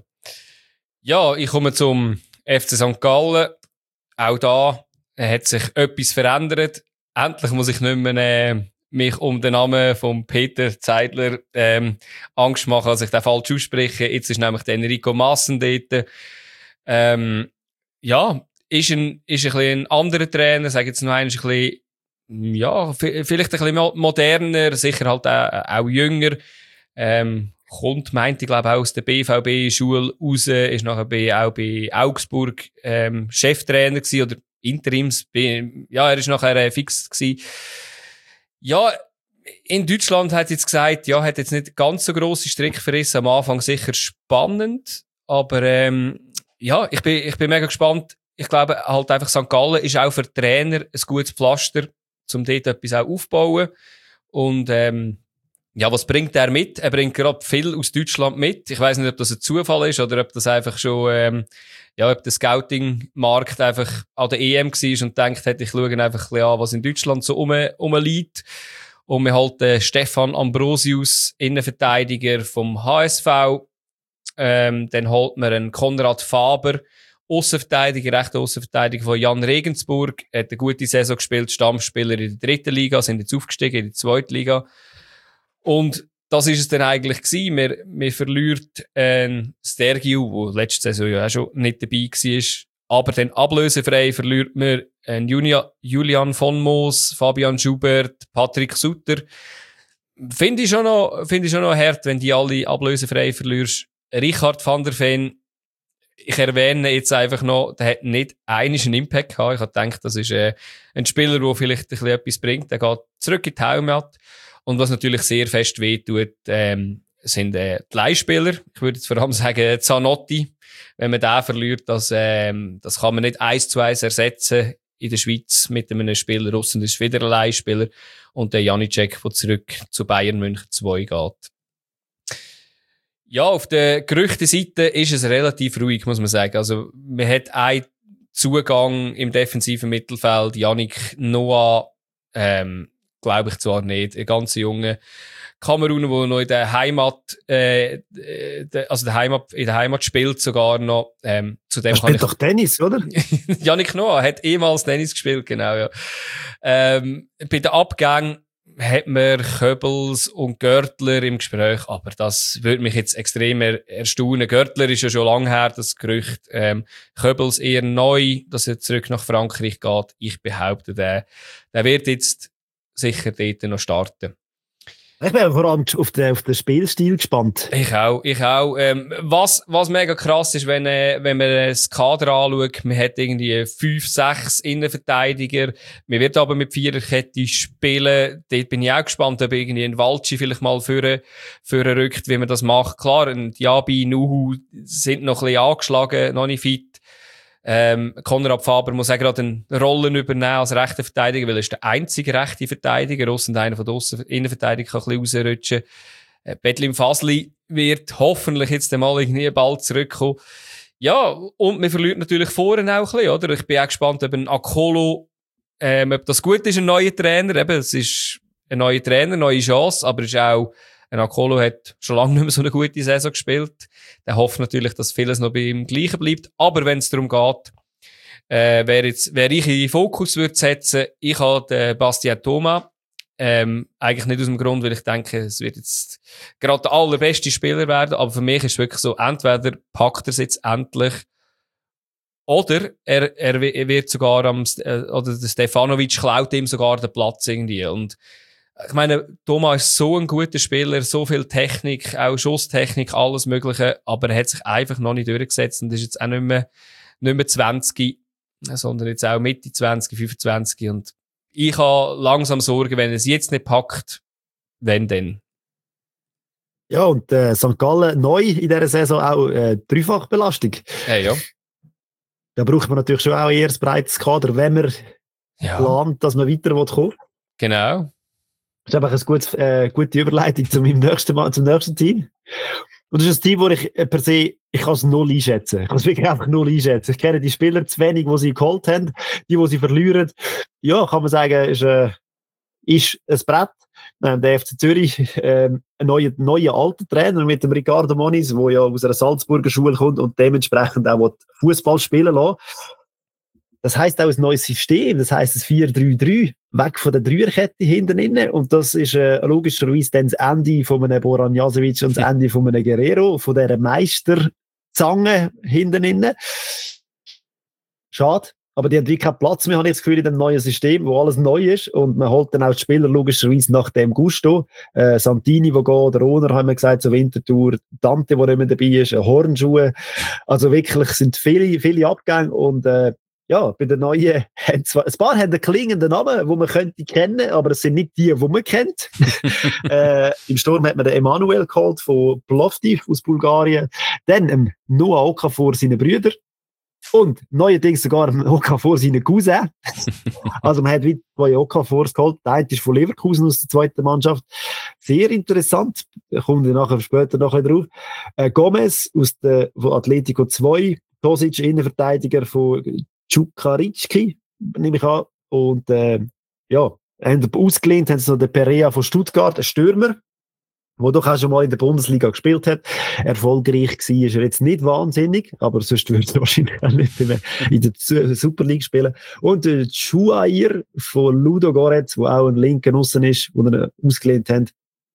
Ja, ich komme zum F C Sankt Gallen. Auch da hat sich etwas verändert. Endlich muss ich nicht mehr äh, mich um den Namen von Peter Zeidler ähm, Angst machen, als ich den falsch ausspreche. Jetzt ist nämlich der Enrico Maassen dort. Ähm, ja, ist ein, ist ein bisschen ein anderer Trainer, sage jetzt noch einmal ein bisschen, ja, vielleicht ein bisschen moderner, sicher halt auch, auch jünger. Ähm, kommt, meint ich glaube auch aus der B V B-Schule raus, ist nachher bei, auch bei Augsburg ähm, Cheftrainer gewesen, oder Interims, ja, er ist nachher äh, fix gewesen. Ja, in Deutschland hat jetzt gesagt, ja, hat jetzt nicht ganz so grosse Strecke verrissen, am Anfang sicher spannend, aber ähm, ja, ich bin, ich bin mega gespannt. Ich glaube halt einfach, Sankt Gallen ist auch für die Trainer ein gutes Pflaster, um dort etwas auch aufzubauen. Und ähm, ja, was bringt er mit? Er bringt gerade viel aus Deutschland mit. Ich weiss nicht, ob das ein Zufall ist oder ob das einfach schon, ähm, ja, ob der Scouting-Markt einfach an der E M war und denkt hat, ich schaue einfach ein bisschen an, was in Deutschland so rum, rumliegt. Und wir halt äh, Stefan Ambrosius, Innenverteidiger vom H S V. Ähm, dann holt man einen Konrad Faber, Aussenverteidiger, rechter Aussenverteidiger von Jan Regensburg. Er hat eine gute Saison gespielt, Stammspieler in der dritten Liga, sind jetzt aufgestiegen in die zweite Liga. Und das ist es dann eigentlich gewesen. Wir, wir verliert einen Stergiu, der letzte Saison ja auch schon nicht dabei war. Aber dann ablösefrei verliert man einen Julia, Julian von Moos, Fabian Schubert, Patrick Sutter. Finde ich schon noch, finde ich schon noch hart, wenn die alle ablösefrei verlierst. Richard van der Ven, ich erwähne jetzt einfach noch, der hat nicht einmal einen Impact gehabt. Ich habe gedacht, das ist äh, ein Spieler, der vielleicht ein bisschen etwas bringt. Der geht zurück in die Heimat. Und was natürlich sehr fest wehtut, ähm, sind äh, die Leihspieler. Ich würde jetzt vor allem sagen, Zanotti. Wenn man den verliert, das, ähm, das kann man nicht eins zu eins ersetzen in der Schweiz mit einem Spieler. Russland ist wieder ein Leihspieler. Und der Janicek, der zurück zu Bayern München zwei geht. Ja, auf der Gerüchtenseite ist es relativ ruhig, muss man sagen. Also, man hat einen Zugang im defensiven Mittelfeld. Yannick Noah, ähm, glaube ich zwar nicht. Ein ganz junger Kameruner, der noch in der Heimat, äh, also der Heimat, in der Heimat spielt sogar noch. Ähm, zu dem
er
kann
spielt
ich
doch Tennis, oder?
Yannick Noah hat ehemals Tennis gespielt, genau, ja. Ähm, bei den Abgängen, hat man Köbels und Görtler im Gespräch, aber das würde mich jetzt extrem er- erstaunen. Görtler ist ja schon lange her, das Gerücht. Ähm, Köbels eher neu, dass er zurück nach Frankreich geht. Ich behaupte, der, der wird jetzt sicher dort noch starten.
Ich bin vor allem auf den, auf den Spielstil gespannt.
Ich auch, ich auch. Ähm, was, was mega krass ist, wenn, äh, wenn man das Kader anschaut, man hat irgendwie fünf, sechs Innenverteidiger, man wird aber mit Viererkette spielen. Dort bin ich auch gespannt, ob irgendwie ein Walci vielleicht mal führen, führen rückt, wie man das macht. Klar, ein Diaby, Nuhu sind noch ein bisschen angeschlagen, noch nicht fit. Ähm, Konrad Faber muss auch gerade eine Rolle übernehmen als rechter Verteidiger, weil er ist der einzige rechte Verteidiger. Ross und einer von den Aussen- Innenverteidiger kann ein bisschen rausrutschen. Äh, Bedlim Fasli wird hoffentlich jetzt mal irgendwie bald zurückkommen. Ja, und man verliert natürlich vorne auch ein bisschen, oder? Ich bin auch gespannt, ob ein Akolo, ähm, ob das gut ist, ein neuer Trainer. Eben, es ist ein neuer Trainer, neue Chance, aber es ist auch, ein Akolo hat schon lange nicht mehr so eine gute Saison gespielt. Der hofft natürlich, dass vieles noch bei ihm gleichen bleibt. Aber wenn es darum geht, äh, wer jetzt, wer ich in den Fokus würde setzen, ich habe den Bastien Thomas. Ähm, eigentlich nicht aus dem Grund, weil ich denke, es wird jetzt gerade der allerbeste Spieler werden. Aber für mich ist es wirklich so, entweder packt er es jetzt endlich, oder er, er, er wird sogar am, äh, oder der Stefanovic klaut ihm sogar den Platz irgendwie. Und ich meine, Thomas ist so ein guter Spieler, so viel Technik, auch Schusstechnik, alles Mögliche, aber er hat sich einfach noch nicht durchgesetzt und ist jetzt auch nicht mehr, nicht mehr zwanzig, sondern jetzt auch Mitte zwanzig, fünfundzwanzig. Und ich habe langsam Sorgen, wenn er es jetzt nicht packt, wenn denn?
Ja, und äh, Sankt Gallen neu in dieser Saison auch äh, Dreifachbelastung.
Ja, ja.
Da braucht man natürlich schon auch eher ein breites Kader, wenn man
Ja.
plant, dass man weiter kommen will.
Genau.
Das ist einfach eine gute, äh, gute Überleitung zu meinem nächsten Mal, zum nächsten Team. Und das ist ein Team, wo ich äh, per se, ich kann es null einschätzen. Ich kann es wirklich einfach null einschätzen. Ich kenne die Spieler zu wenig, die sie geholt haben, die, die sie verlieren. Ja, kann man sagen, ist, äh, ist ein Brett. Ähm, der F C Zürich, ähm, ein neuer, neuer alter Trainer mit dem Ricardo Moniz, der ja aus einer Salzburger Schule kommt und dementsprechend auch Fußball spielen lassen. Das heisst auch ein neues System, das heisst ein vier drei drei, weg von der Dreierkette hinten innen. Und das ist äh, logischerweise dann das Ende von einem Boran Jasovic und das Ende von einem Guerrero, von dieser Meisterzange hinten innen. Schade. Aber die haben wirklich keinen Platz mehr, habe ich das Gefühl, in dem neuen System, wo alles neu ist. Und man holt dann auch die Spieler logischerweise nach dem Gusto. Äh, Santini, der geht, der Rohner, haben wir gesagt, zur Wintertour. Dante, der nicht mehr dabei ist, Hornschuhe. Also wirklich sind viele, viele Abgänge. Und äh, ja, bei den neuen, haben zwar, ein paar haben einen klingenden Namen, den man könnte kennen, aber es sind nicht die, die man kennt. äh, Im Sturm hat man den Emanuel geholt von Plovdiv aus Bulgarien. Dann ähm, Noah Okafor, seine Brüder. Und neuerdings sogar ein Okafor seinen Cousin. Also man hat wieder zwei Okafors geholt. Der eine ist von Leverkusen aus der zweiten Mannschaft. Sehr interessant. Da kommen wir nachher später noch ein bisschen drauf. Äh, Gomez aus der, von Atletico zwei. Tosic, Innenverteidiger von Čukarički, nehme ich an. Und äh, ja, haben ausgelehnt haben sie noch den Perea von Stuttgart, ein Stürmer, der doch auch schon mal in der Bundesliga gespielt hat. Erfolgreich war ist er jetzt nicht wahnsinnig, aber sonst würde er wahrscheinlich auch nicht in der Super League spielen. Und der Chuair von Ludogorets, der auch ein linker Aussen ist, den er ausgelehnt haben.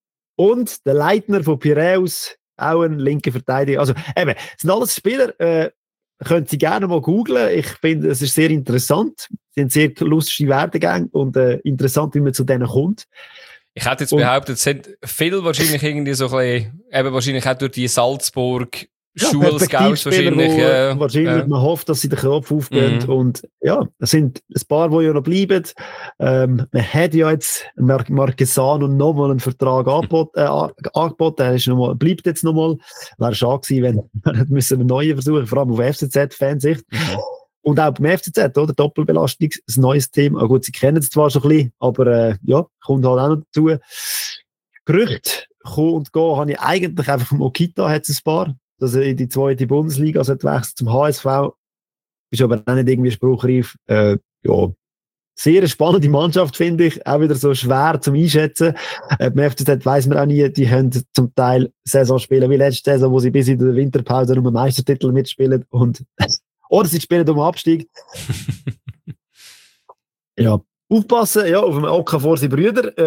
Und der Leitner von Piraeus, auch ein linker Verteidiger. Also eben, es sind alles Spieler, äh, können Sie gerne mal googlen. Ich finde, es ist sehr interessant. Sie haben sehr lustige Werdegänge und äh, interessant, wie man zu denen kommt.
Ich hätte jetzt und, behauptet, es sind viele wahrscheinlich irgendwie so ein bisschen, eben wahrscheinlich auch durch die Salzburg
ja,
Schulscouts wahrscheinlich.
Wo,
äh,
wahrscheinlich,
äh.
man hofft, dass sie den Kopf aufgehen.
Mhm.
Und ja, es sind ein paar, die ja noch bleiben. Ähm, man hat ja jetzt Mar Marquesano nochmal einen Vertrag angeboten. Äh, angeboten. Er ist noch mal, bleibt jetzt nochmal. Wäre schade gewesen, wenn man einen neuen versuchen, vor allem auf F C Z-Fansicht. Mhm. Und auch beim F C Z, oder? Doppelbelastung, ein neues Thema. Gut, sie kennen es zwar schon ein bisschen, aber äh, ja, kommt halt auch noch dazu. Gerüchte kommen und gehen habe ich eigentlich einfach vom Okita, hat es ein paar, dass er in die zweite Bundesliga wechselt zum H S V. Ist aber auch nicht irgendwie spruchreif. Äh, ja, sehr eine spannende Mannschaft, finde ich. Auch wieder so schwer zum Einschätzen. Äh, beim F C Z weiss man auch nie, die haben zum Teil Saison spielen wie letzte Saison, wo sie bis in der Winterpause um einen Meistertitel mitspielen. Und oder sie spielen um den Abstieg. Ja, aufpassen, ja, auf dem Okafor seine Brüder. Ähm,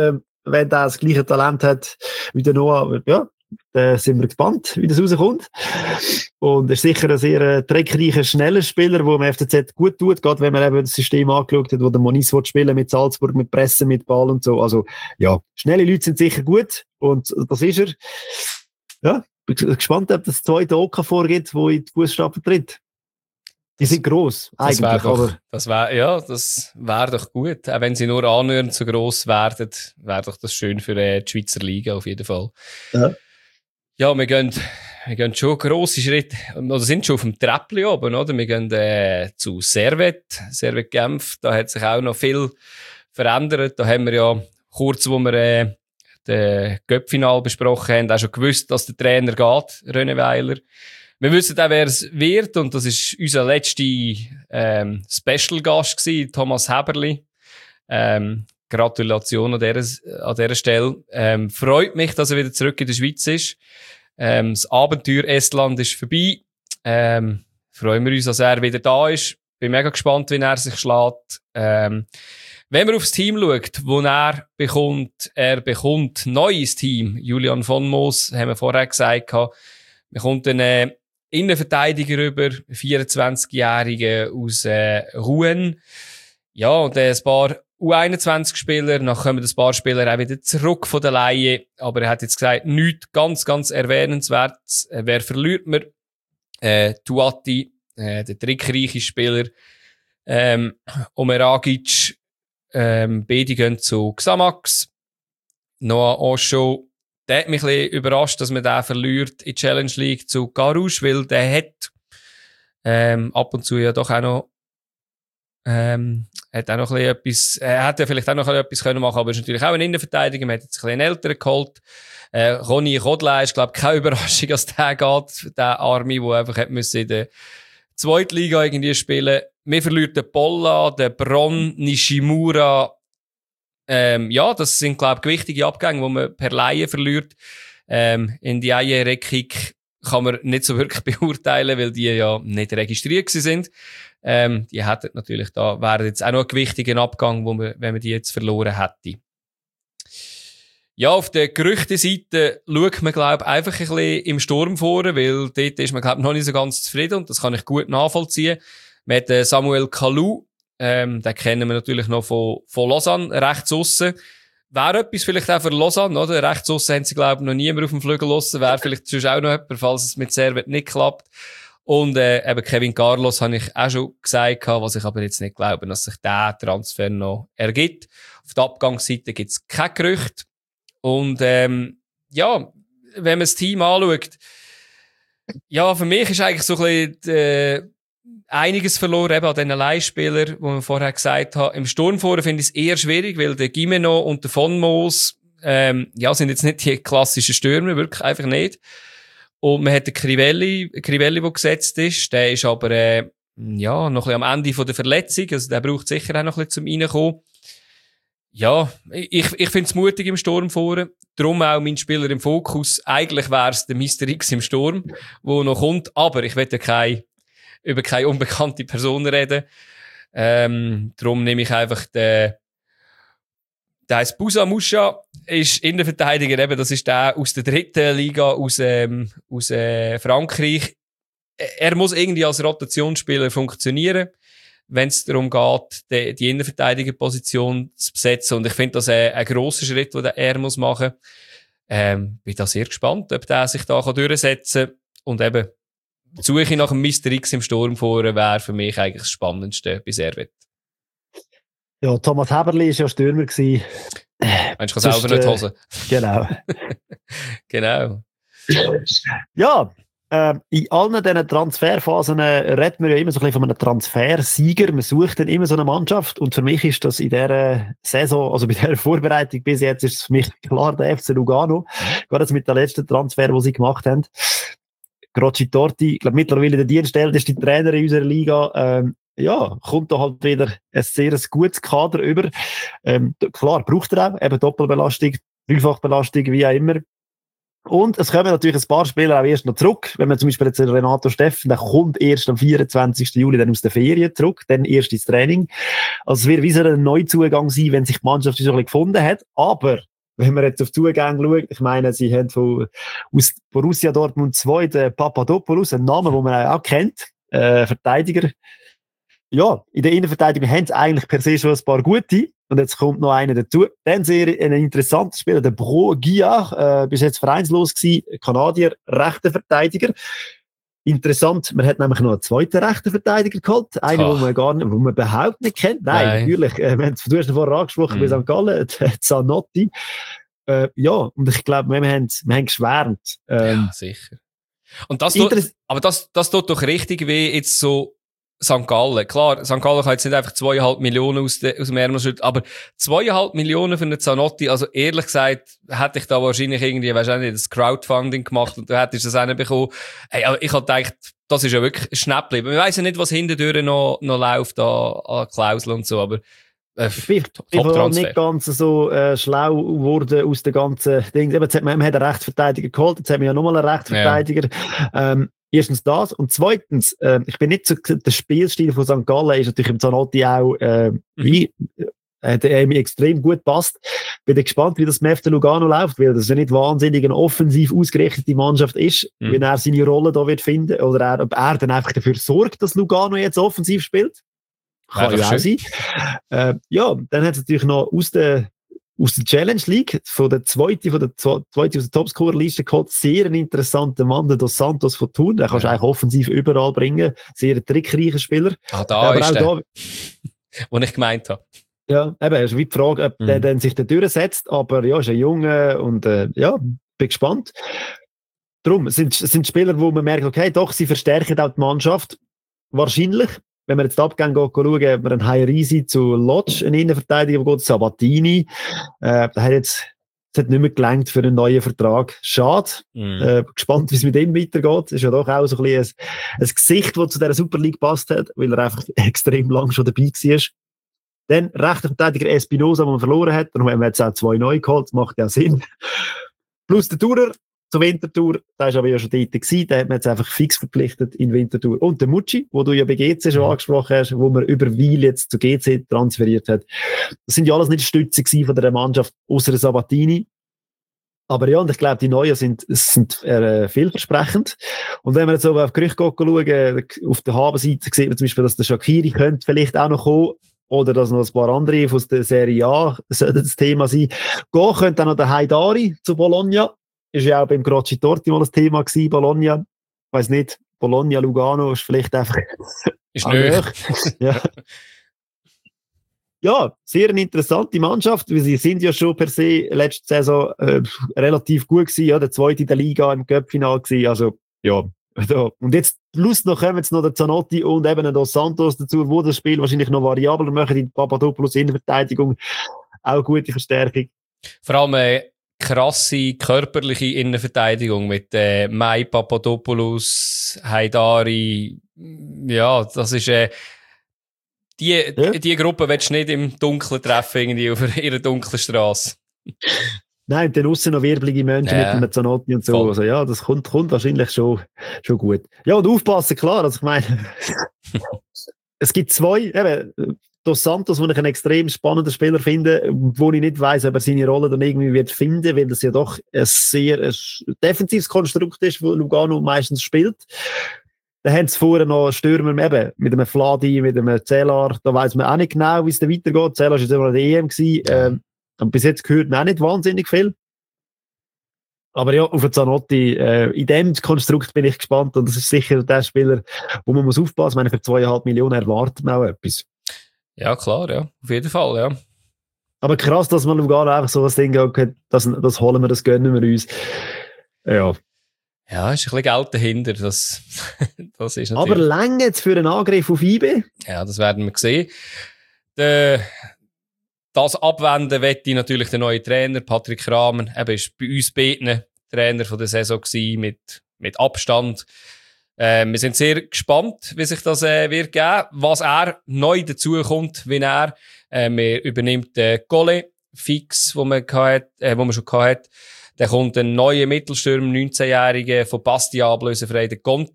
wenn der das gleiche Talent hat wie der Noah, ja, da sind wir gespannt, wie das rauskommt. Und er ist sicher ein sehr äh, trickreicher, schneller Spieler, der dem F C Z gut tut, gerade wenn man eben das System angeschaut hat, wo der Moniz spielen mit Salzburg, mit Presse, mit Ball und so. Also, ja, schnelle Leute sind sicher gut und das ist er. Ja, ich bin gespannt, ob das zweite OK vorgeht, wo in die Fußstapfen tritt. Die sind gross, eigentlich. Das wär
doch,
aber
das wär, ja, das wäre doch gut. Auch wenn sie nur annähernd so gross werden, wäre doch das schön für äh, die Schweizer Liga auf jeden Fall.
Ja.
Ja, wir gehen, wir gehen schon grosse Schritte, oder sind schon auf dem Treppli oben, oder? Wir gehen äh, zu Servet, Servet Genf, da hat sich auch noch viel verändert. Da haben wir ja kurz, wo wir äh, den Cup-Final besprochen haben, auch schon gewusst, dass der Trainer geht, René Weiler. Wir wissen auch, wer es wird, und das ist unser letzter ähm, Special-Gast gewesen, Thomas Häberli. Ähm, Gratulation an dieser, an dieser Stelle. Ähm, freut mich, dass er wieder zurück in der Schweiz ist. Ähm, das Abenteuer Estland ist vorbei. Ähm, freuen wir uns, dass er wieder da ist. Bin mega gespannt, wie er sich schlägt. Ähm, wenn man aufs Team schaut, wo er bekommt, er bekommt neues Team. Julian von Moos, haben wir vorher gesagt, bekommt einen äh, Innenverteidiger über, vierundzwanzigjährigen aus äh, Rouen. Ja, und äh, ein paar U einundzwanzig-Spieler, dann kommen ein paar Spieler auch wieder zurück von der Leihe. Aber er hat jetzt gesagt, nichts ganz, ganz erwähnenswertes. Äh, wer verliert man? Äh, Tuati, äh, der trickreiche Spieler. Ähm, Omeragic, ähm, beide gehen zu Xamax. Noah Osho, der hat mich ein bisschen überrascht, dass man den verliert in die Challenge League zu Garouche, weil der hat ähm, ab und zu ja doch auch noch ähm, hat auch noch ein bisschen etwas, er hätte ja vielleicht auch noch etwas können machen, aber ist natürlich auch ein Innenverteidiger, man hat jetzt ein bisschen einen älteren geholt. Äh, Ronny Kodlei ist, glaube ich, keine Überraschung, dass der geht, der Army, der einfach hat müssen in der zweiten Liga irgendwie spielen. Wir verlieren den Polla, den Bron, Nishimura. Ähm, ja, das sind, glaube ich, gewichtige Abgänge, die man per Laie verliert. Ähm, in die Rekik kann man nicht so wirklich beurteilen, weil die ja nicht registriert sind. Ähm, die hätten natürlich da, wäre jetzt auch noch ein gewichtiger Abgang, wo man, wenn man die jetzt verloren hätte. Ja, auf der Gerüchteseite schaut man, glaube ich, einfach ein bisschen im Sturm vor, weil dort ist man, glaube ich, noch nicht so ganz zufrieden, und das kann ich gut nachvollziehen. Man hat äh, Samuel Kalou, ähm, den kennen wir natürlich noch von, von Lausanne, rechts aussen. Wäre etwas vielleicht auch für Lausanne, oder? Rechts aussen haben sie, glaube ich, noch niemand auf dem Flügel gelassen. Wäre vielleicht sonst auch noch jemand, falls es mit Servet nicht klappt. Und äh, eben Kevin Carlos habe ich auch schon gesagt, was ich aber jetzt nicht glaube, dass sich der Transfer noch ergibt. Auf der Abgangsseite gibt es kein Gerücht. Und ähm, ja, wenn man das Team anschaut, ja, für mich ist eigentlich so ein bisschen äh, einiges verloren, eben an diesen Leihspielern, die wir vorher gesagt haben. Im Sturm vorne finde ich es eher schwierig, weil der Gimeno und der Von Moos ähm, ja, sind jetzt nicht die klassischen Stürmer, wirklich einfach nicht. Und man hat den Crivelli, Crivelli, der gesetzt ist. Der ist aber, äh, ja, noch ein bisschen am Ende von der Verletzung. Also, der braucht sicher auch noch ein bisschen zum Reinkommen. Ja, ich, ich finde es mutig im Sturm vorne. Darum auch mein Spieler im Fokus. Eigentlich wäre es der Mister X im Sturm, der noch kommt. Aber ich will ja kein, über keine unbekannte Person reden. Ähm, darum nehme ich einfach den, der heisst Busa Musha, ist Innenverteidiger, eben, das ist der aus der dritten Liga, aus, ähm, aus äh, Frankreich. Er muss irgendwie als Rotationsspieler funktionieren, wenn es darum geht, die, die Innenverteidigerposition zu besetzen. Und ich finde das ein, ein grosser Schritt, den er muss machen muss. Ähm, bin da sehr gespannt, ob der sich da durchsetzen kann. Und eben, die Suche nach dem Mister X im Sturm vorne wäre für mich eigentlich das Spannendste bei Servet. Ja,
Thomas Häberli war ja Stürmer.
Meinst du, kann selber nicht Hosen?
Äh, genau.
Genau.
Ja, äh, in allen diesen Transferphasen äh, reden wir ja immer so ein bisschen von einem Transfersieger. Man sucht dann immer so eine Mannschaft. Und für mich ist das in dieser Saison, also bei dieser Vorbereitung bis jetzt, ist es für mich klar der F C Lugano. Gerade jetzt mit der letzten Transfer, den sie gemacht haben. Grocci Torti, ich glaube mittlerweile der dienstälteste Trainer in unserer Liga. Ähm, ja, kommt da halt wieder ein sehr gutes Kader über. Ähm, klar, braucht er auch, eben Doppelbelastung, Dreifachbelastung, wie auch immer. Und es kommen natürlich ein paar Spieler auch erst noch zurück. Wenn man zum Beispiel jetzt Renato Steffen, der kommt erst am vierundzwanzigsten Juli dann aus der Ferien zurück, dann erst ins Training. Also es wird wie so ein Neuzugang sein, wenn sich die Mannschaft so ein bisschen gefunden hat. Aber wenn man jetzt auf Zugänge schaut, ich meine, sie haben von, aus Borussia Dortmund zwei den Papadopoulos, einen Namen, den man auch kennt, äh, Verteidiger. Ja, in der Innenverteidigung haben sie eigentlich per se schon ein paar gute. Und jetzt kommt noch einer dazu. Dann sehr ein interessanter Spieler, der Bro Guillard, äh, bis jetzt vereinslos gewesen, Kanadier, rechter Verteidiger. Interessant, man hat nämlich noch einen zweiten rechten Verteidiger geholt. Einen, den man gar nicht, wo man überhaupt nicht kennt. Nein, Nein. natürlich. Äh, wir haben, du hast ihn vorher angesprochen, mm. bei Sankt Gallen, Zanotti. Äh, ja, und ich glaube, wir haben, wir haben geschwärmt. Ähm,
ja, sicher. Und das tut, aber das, das tut doch richtig weh, jetzt so, Sankt Gallen. Klar, Sankt Gallen kann jetzt nicht einfach zweieinhalb Millionen aus, de, aus dem Ärmel schütteln, aber zweieinhalb Millionen für einen Zanotti, also ehrlich gesagt, hätte ich da wahrscheinlich irgendwie, weißt du nicht, das Crowdfunding gemacht und du hättest das auch nicht bekommen. Hey, aber ich hatte gedacht, das ist ja wirklich ein Schnäppchen. Wir weiss ja nicht, was hintendurch noch, noch läuft an, an Klauseln und so, aber
Äh, ich bin nicht ganz so äh, schlau geworden aus den ganzen Dingen. Jetzt hat man, man hat einen Rechtsverteidiger geholt, jetzt haben wir ja nochmal einen Rechtsverteidiger. Ja. Ähm, erstens das. Und zweitens, äh, ich bin nicht so, der Spielstil von Sankt Gallen ist natürlich im Zanotti auch, äh, wie, äh, der mir extrem gut passt. Bin gespannt, wie das im F C Lugano läuft, weil das ja nicht wahnsinnig eine offensiv ausgerichtete Mannschaft ist, mhm. wenn er seine Rolle da wird finden, oder er, ob er dann einfach dafür sorgt, dass Lugano jetzt offensiv spielt. Kann ja auch sein. Äh, ja, dann hat es natürlich noch aus der, aus der Challenge League, von der zweiten, von der zweiten aus der Topscorer-Liste geholt, sehr ein interessanter Mann, der Dos Santos von Thun. Den kannst du ja. eigentlich offensiv überall bringen. Sehr ein trickreicher Spieler.
Ah, da aber ist auch der, da, was ich gemeint habe.
Ja, eben, es ist wie die Frage, ob mhm. der dann sich da durchsetzt, aber ja, ist ein Junge und äh, ja, bin gespannt. Darum, es sind, es sind Spieler, wo man merkt, okay, doch, sie verstärken auch die Mannschaft. Wahrscheinlich. Wenn wir jetzt die Abgänge schauen, haben wir einen Hairisi zu Lodge, einen Innenverteidiger, der geht Sabatini. Äh, der hat jetzt, es hat nicht mehr gelangt für einen neuen Vertrag. Schade. Mm. Äh, gespannt, wie es mit ihm weitergeht. Ist ja doch auch so ein bisschen ein, ein Gesicht, das zu dieser Super League passt hat, weil er einfach extrem lang schon dabei war. Dann rechter Verteidiger Espinosa, den man verloren hat. Darum haben wir jetzt auch zwei neu geholt. Das macht ja Sinn. Plus der Tourer zur Winterthur, der ist aber ja schon dort gewesen, den hat man jetzt einfach fix verpflichtet in Winterthur. Und der Mucci, wo du ja bei G C schon angesprochen hast, wo man über Weil jetzt zu G C transferiert hat. Das sind ja alles nicht Stütze gewesen von der Mannschaft, außer Sabatini. Aber ja, und ich glaube, die Neuen sind, sind äh, vielversprechend. Und wenn wir jetzt so auf Gerüchte schauen, auf der Habenseite sieht man zum Beispiel, dass der Shaqiri könnte vielleicht auch noch kommen. Oder dass noch ein paar andere aus der Serie A das Thema sein. Gehen könnte auch noch der Haidari zu Bologna. Ist ja auch beim Grocci Torti mal ein Thema gewesen, Bologna. Ich weiss nicht, Bologna, Lugano ist vielleicht einfach...
ist nicht.
Ja. Ja, sehr eine interessante Mannschaft, weil sie sind ja schon per se letzte Saison äh, relativ gut gewesen, ja, der zweite in der Liga im Cup-Final gewesen, also ja. Und jetzt Lust noch kommen jetzt noch der Zanotti und eben der Dos Santos dazu, wo das Spiel wahrscheinlich noch variabler machen, die Papadopoulos Innenverteidigung, auch gute Verstärkung.
Vor allem äh, krasse körperliche Innenverteidigung mit äh, Mai Papadopoulos, Haidari, ja, das ist äh, die, ja. die, die Gruppe willst du nicht im Dunkeln treffen, irgendwie auf ihrer dunklen Straße.
Nein, und dann aussen noch wirbelige Menschen ja. mit einem Zanotti und so. Voll. Also ja, das kommt, kommt wahrscheinlich schon, schon gut. Ja, und aufpassen, klar. Also ich meine, es gibt zwei, eben, Dos Santos, wo ich einen extrem spannenden Spieler finde, wo ich nicht weiss, ob er seine Rolle dann irgendwie wird finden, weil das ja doch ein sehr ein defensives Konstrukt ist, wo Lugano meistens spielt. Dann haben sie vorher noch Stürmer eben, mit einem Fladi, mit einem Cellar. Da weiss man auch nicht genau, wie es da weitergeht. Cellar war jetzt immer an der E M gewesen. Ähm, und bis jetzt gehört auch nicht wahnsinnig viel. Aber ja, auf den Zanotti, äh, in dem Konstrukt bin ich gespannt. Und das ist sicher der Spieler, wo man muss aufpassen muss. Ich meine, für zweieinhalb Millionen erwartet man auch etwas.
Ja, klar, ja. Auf jeden Fall, ja.
Aber krass, dass man Lugano einfach so ein Ding hat, das, das holen wir, das gönnen wir uns. Ja.
Ja, ist ein bisschen Geld dahinter. Das, das ist natürlich.
Aber lange jetzt für einen Angriff auf I B?
Ja, das werden wir sehen. Der, das Abwenden wette natürlich der neue Trainer, Patrick Rahmen. Er ist bei uns beiden Trainer von der Saison gewesen, mit, mit Abstand. Äh, wir sind sehr gespannt, wie sich das äh, wird geben, was er neu dazu kommt, wie er. Äh, wir übernimmt den äh, Gole fix, wo man, gehabt, äh, wo man schon gehabt. Dann kommt ein neuer Mittelstürmer, neunzehnjähriger von Bastia ablösefrei, der Conte.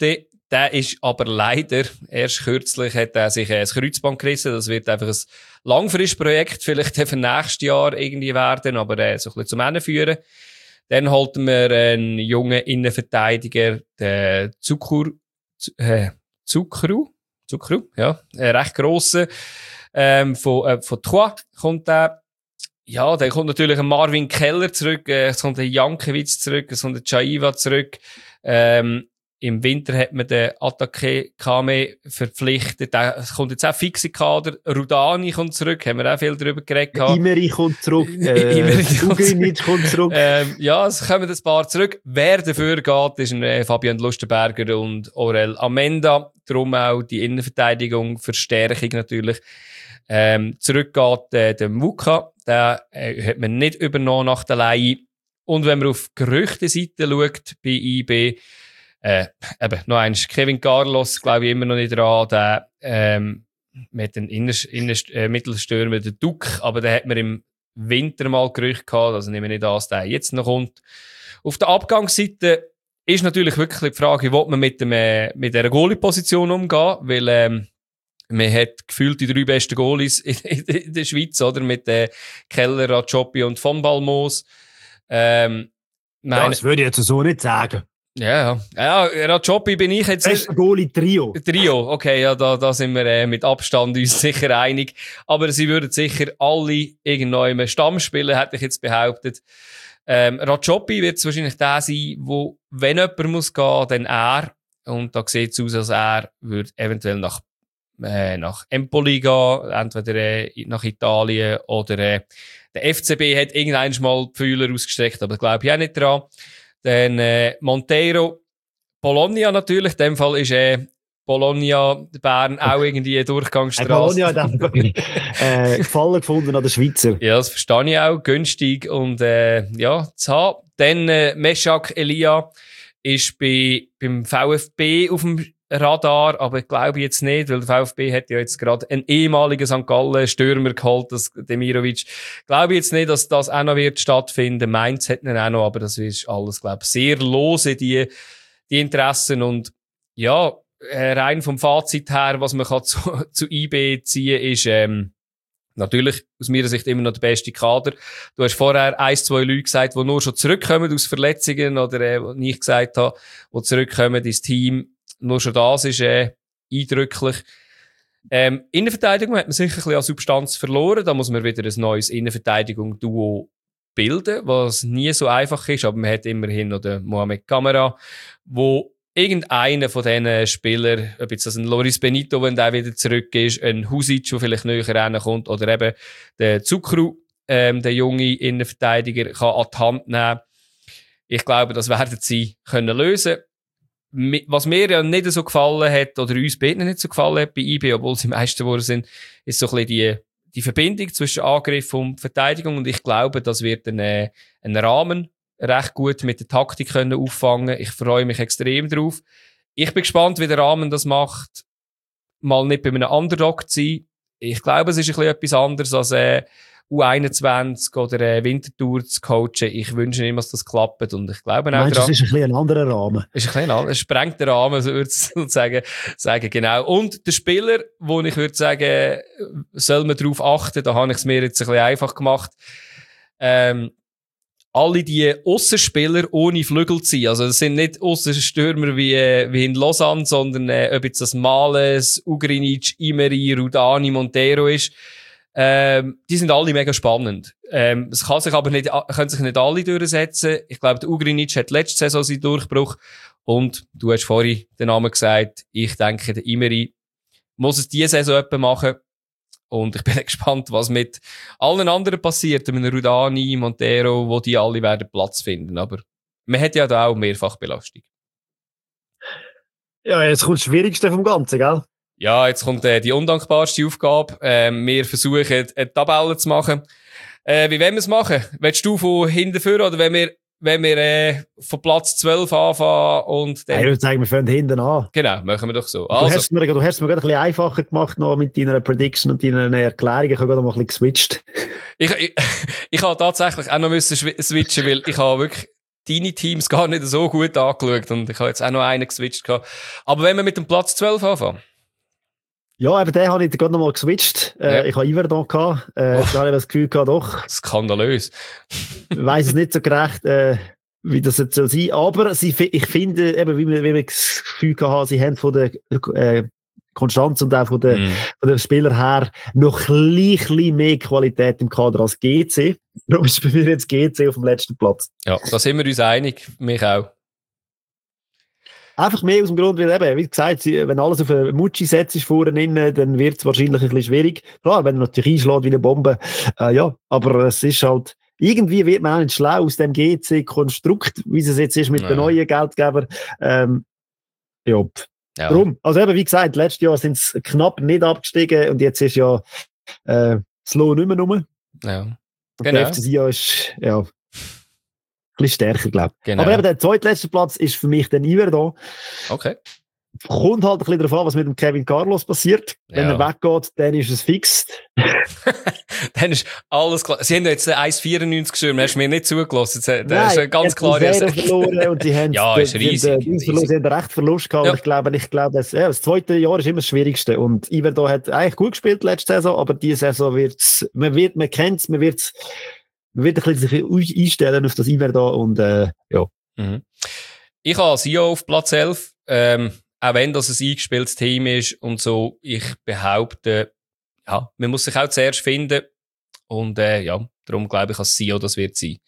der ist aber leider, erst kürzlich hat er sich ein Kreuzband gerissen. Das wird einfach ein Langfristprojekt, vielleicht für nächstes Jahr irgendwie werden, aber äh, so ein bisschen zum Ende führen. Dann halten wir einen jungen Innenverteidiger, den Zukur, äh, Zukru, Zukru, ja, einen recht grossen, ähm, von, äh, von Troyes kommt der. Ja, dann kommt natürlich ein Marvin Keller zurück, äh, es kommt ein Jankiewicz zurück, es kommt ein Chaiva zurück, ähm, im Winter hat man den Atake Kame verpflichtet. Der kommt jetzt auch fix in Kader. Rudani kommt zurück. Haben wir auch viel darüber geredet.
Imeri kommt zurück. Äh, Ugrinic kommt zurück.
Ähm, ja, es kommen ein paar zurück. Wer dafür geht, ist ein äh, Fabian Lustenberger und Aurel Amenda. Darum auch die Innenverteidigung, Verstärkung natürlich. Ähm, zurück geht äh, der Muka. Den äh, hat man nicht übernommen nach der Leihe. Und wenn man auf Gerüchteseite schaut bei I B, Äh, eben, noch eins. Kevin Carlos, glaube ich, immer noch nicht dran. Der, ähm, mit den Inner- Inner- äh, Mittelstürmer, der Duck, aber den hat man im Winter mal Gerücht gehabt, also nehmen wir nicht an, dass der jetzt noch kommt. Auf der Abgangsseite ist natürlich wirklich die Frage, wie will man mit dem, äh, mit dieser Goalie-Position umgehen, weil, ähm, man hat gefühlt die drei besten Goalies in, in, in der Schweiz, oder? Mit, äh, Keller, Rajopi und Von Balmos. Ähm,
meine, ja, das würde ich jetzt so nicht sagen.
Ja, ja. Ja, Rajopi bin ich jetzt...
Beste Goalie-Trio.
Trio, okay, ja, da, da sind wir äh, mit Abstand uns sicher einig. Aber sie würden sicher alle irgendwo im Stamm spielen, hätte ich jetzt behauptet. Ähm, Rajopi wird wahrscheinlich der sein, wo, wenn jemand muss gehen, dann er. Und da sieht es aus, als er würde eventuell nach, äh, nach Empoli gehen, entweder äh, nach Italien oder äh, der F C B hat irgendwann mal die Fühler ausgestreckt, aber glaube ich auch nicht dran. Dann äh, Monteiro, Bologna natürlich. In dem Fall ist äh, Bologna Bern auch irgendwie eine Durchgangsstrasse.
Hey, Bologna hat einfach äh, Gefallen gefunden an den Schweizer.
Ja, das verstehe ich auch. Günstig und äh, ja, zu haben. Dann äh, Meshak Elia ist bei, beim VfB auf dem Radar, aber ich glaube jetzt nicht, weil der VfB hat ja jetzt gerade einen ehemaligen Sankt Gallen Stürmer geholt, das Demirovic. Glaube jetzt nicht, dass das auch noch wird stattfinden. Mainz hat ihn auch noch, aber das ist alles, glaube ich, sehr lose, die, die Interessen. Und ja, rein vom Fazit her, was man kann zu, zu I B ziehen, ist, ähm, natürlich aus meiner Sicht immer noch der beste Kader. Du hast vorher ein, zwei Leute gesagt, die nur schon zurückkommen aus Verletzungen oder, äh, die ich gesagt habe, die zurückkommen ins Team. Nur schon das ist äh, eindrücklich. Ähm, Innenverteidigung hat man sicher ein bisschen an Substanz verloren. Da muss man wieder ein neues Innenverteidigung-Duo bilden, was nie so einfach ist. Aber man hat immerhin noch den Mohamed Camara, wo irgendeiner von diesen Spielern, ob jetzt das ein Loris Benito, wenn der wieder zurück ist, ein Husic, der vielleicht näher rankommt, oder eben der Zukru, ähm, der junge Innenverteidiger, kann an die Hand nehmen. Ich glaube, das werden sie können lösen. Was mir ja nicht so gefallen hat, oder uns beiden nicht so gefallen hat bei I B, obwohl sie Meister geworden sind, ist so ein bisschen die, die Verbindung zwischen Angriff und Verteidigung. Und ich glaube, das wird einen, äh, einen Rahmen recht gut mit der Taktik können auffangen. Ich freue mich extrem drauf. Ich bin gespannt, wie der Rahmen das macht. Mal nicht bei einem Underdog zu sein. Ich glaube, es ist ein bisschen etwas anderes als äh, U einundzwanzig oder äh, Winterthur zu coachen. Ich wünsche nicht, dass das klappt. Und ich glaube auch
Meinst, das ist ein bisschen ein anderer Rahmen?
Ist ein bisschen ein sprengter Rahmen, so würde ich sagen, sagen. Genau. Und der Spieler, wo ich würde sagen, soll man darauf achten, da habe ich es mir jetzt ein bisschen einfach gemacht. Ähm, alle die Aussenspieler ohne Flügel zu sein. Also, das sind nicht Aussenstürmer wie, äh, wie in Lausanne, sondern, äh, ob jetzt das Males, Ugrinic, Imeri, Rudani, Monteiro ist. Ähm, die sind alle mega spannend. Ähm, es kann sich aber nicht, können sich nicht alle durchsetzen. Ich glaube, der Ugrinic hat letzte Saison seinen Durchbruch. Und du hast vorhin den Namen gesagt. Ich denke, der Imeri muss es diese Saison etwa machen. Und ich bin gespannt, was mit allen anderen passiert. Mit Rudani, Monteiro, wo die alle werden Platz finden. Aber man hat ja da auch Mehrfachbelastung.
Ja, jetzt kommt das Schwierigste vom Ganzen, gell?
Ja, jetzt kommt äh, die undankbarste Aufgabe. Ähm, wir versuchen, eine Tabelle zu machen. Äh, wie wollen wir es machen? Willst du von hinten führen oder wenn wir, wenn wir äh, von Platz zwölf anfangen und dann...
Ich würde sagen, wir fangen hinten an.
Genau, machen wir doch so.
Also. Du hast es mir,
du
hast es mir gerade ein bisschen einfacher gemacht noch mit deiner Prediction und deinen Erklärungen. Ich habe gerade noch mal ein bisschen geswitcht.
ich, ich, ich habe tatsächlich auch noch müssen switchen, weil ich habe wirklich deine Teams gar nicht so gut angeschaut und ich habe jetzt auch noch einen geswitcht gehabt. Aber wenn wir mit dem Platz zwölf anfangen.
Ja, eben den habe ich gerade nochmal geswitcht. Äh,
Ja.
Ich habe Iverdon gehabt. Äh,
Oh.
Da habe ich das Gefühl gehabt, doch.
Skandalös.
Ich weiss es nicht so gerecht, äh, wie das jetzt soll sein. Aber sie, ich finde, eben, wie wir, wie wir das Gefühl gehabt, sie haben von der äh, Konstanz und auch von den,
Mm.
von den Spielern her noch ein bisschen mehr Qualität im Kader als G C. Darum ist bei mir jetzt G C auf dem letzten Platz.
Ja, da sind wir uns einig. Mich auch.
Einfach mehr aus dem Grund, weil eben, wie gesagt, sie- wenn alles auf eine Mutschi setzt ist vorne innen, dann wird es wahrscheinlich ein bisschen schwierig. Klar, wenn er natürlich einschlägt wie eine Bombe, äh, ja, aber es ist halt, irgendwie wird man auch nicht schlau aus dem G C-Konstrukt, wie es jetzt ist mit
Ja.
den neuen Geldgebern. Ähm, ja,
Ja.
darum. Also eben, wie gesagt, letztes Jahr sind sie knapp nicht abgestiegen und jetzt ist ja äh, das Low nicht mehr rum.
Ja.
Und
Genau.
der F C Sion ist, ja, ein bisschen stärker, glaube ich.
Genau.
Aber eben der zweitletzte Platz ist für mich dann Iverdon.
Okay.
Kommt halt ein bisschen darauf an, was mit dem Kevin Carlos passiert. Wenn
Ja.
er weggeht, dann ist es fix.
Dann ist alles klar. Sie haben ja jetzt eins Komma vierundneunzig geschrieben, hast du mir nicht zugelassen. Das ist
Nein,
eine ganz
jetzt haben
klare...
sie Zero verloren und sie haben,
Ja,
die-
ist
die-
riesig,
die- die-
riesig.
Sie haben recht Verlust gehabt.
Ja.
Und ich glaube, ich glaube, das, ja, das zweite Jahr ist immer das Schwierigste. Und Iverdon hat eigentlich gut gespielt letzte Saison, aber diese Saison wird's, man wird, man kennt's, man wird's, man wird ein bisschen sich einstellen auf das Iverdon und, äh, ja.
Mhm. Ich habe Sion auf Platz elf. Ähm, auch wenn das ein eingespieltes Team ist und so, ich behaupte, ja, man muss sich auch zuerst finden. Und äh, ja, darum glaube ich, dass Sion das wird sein.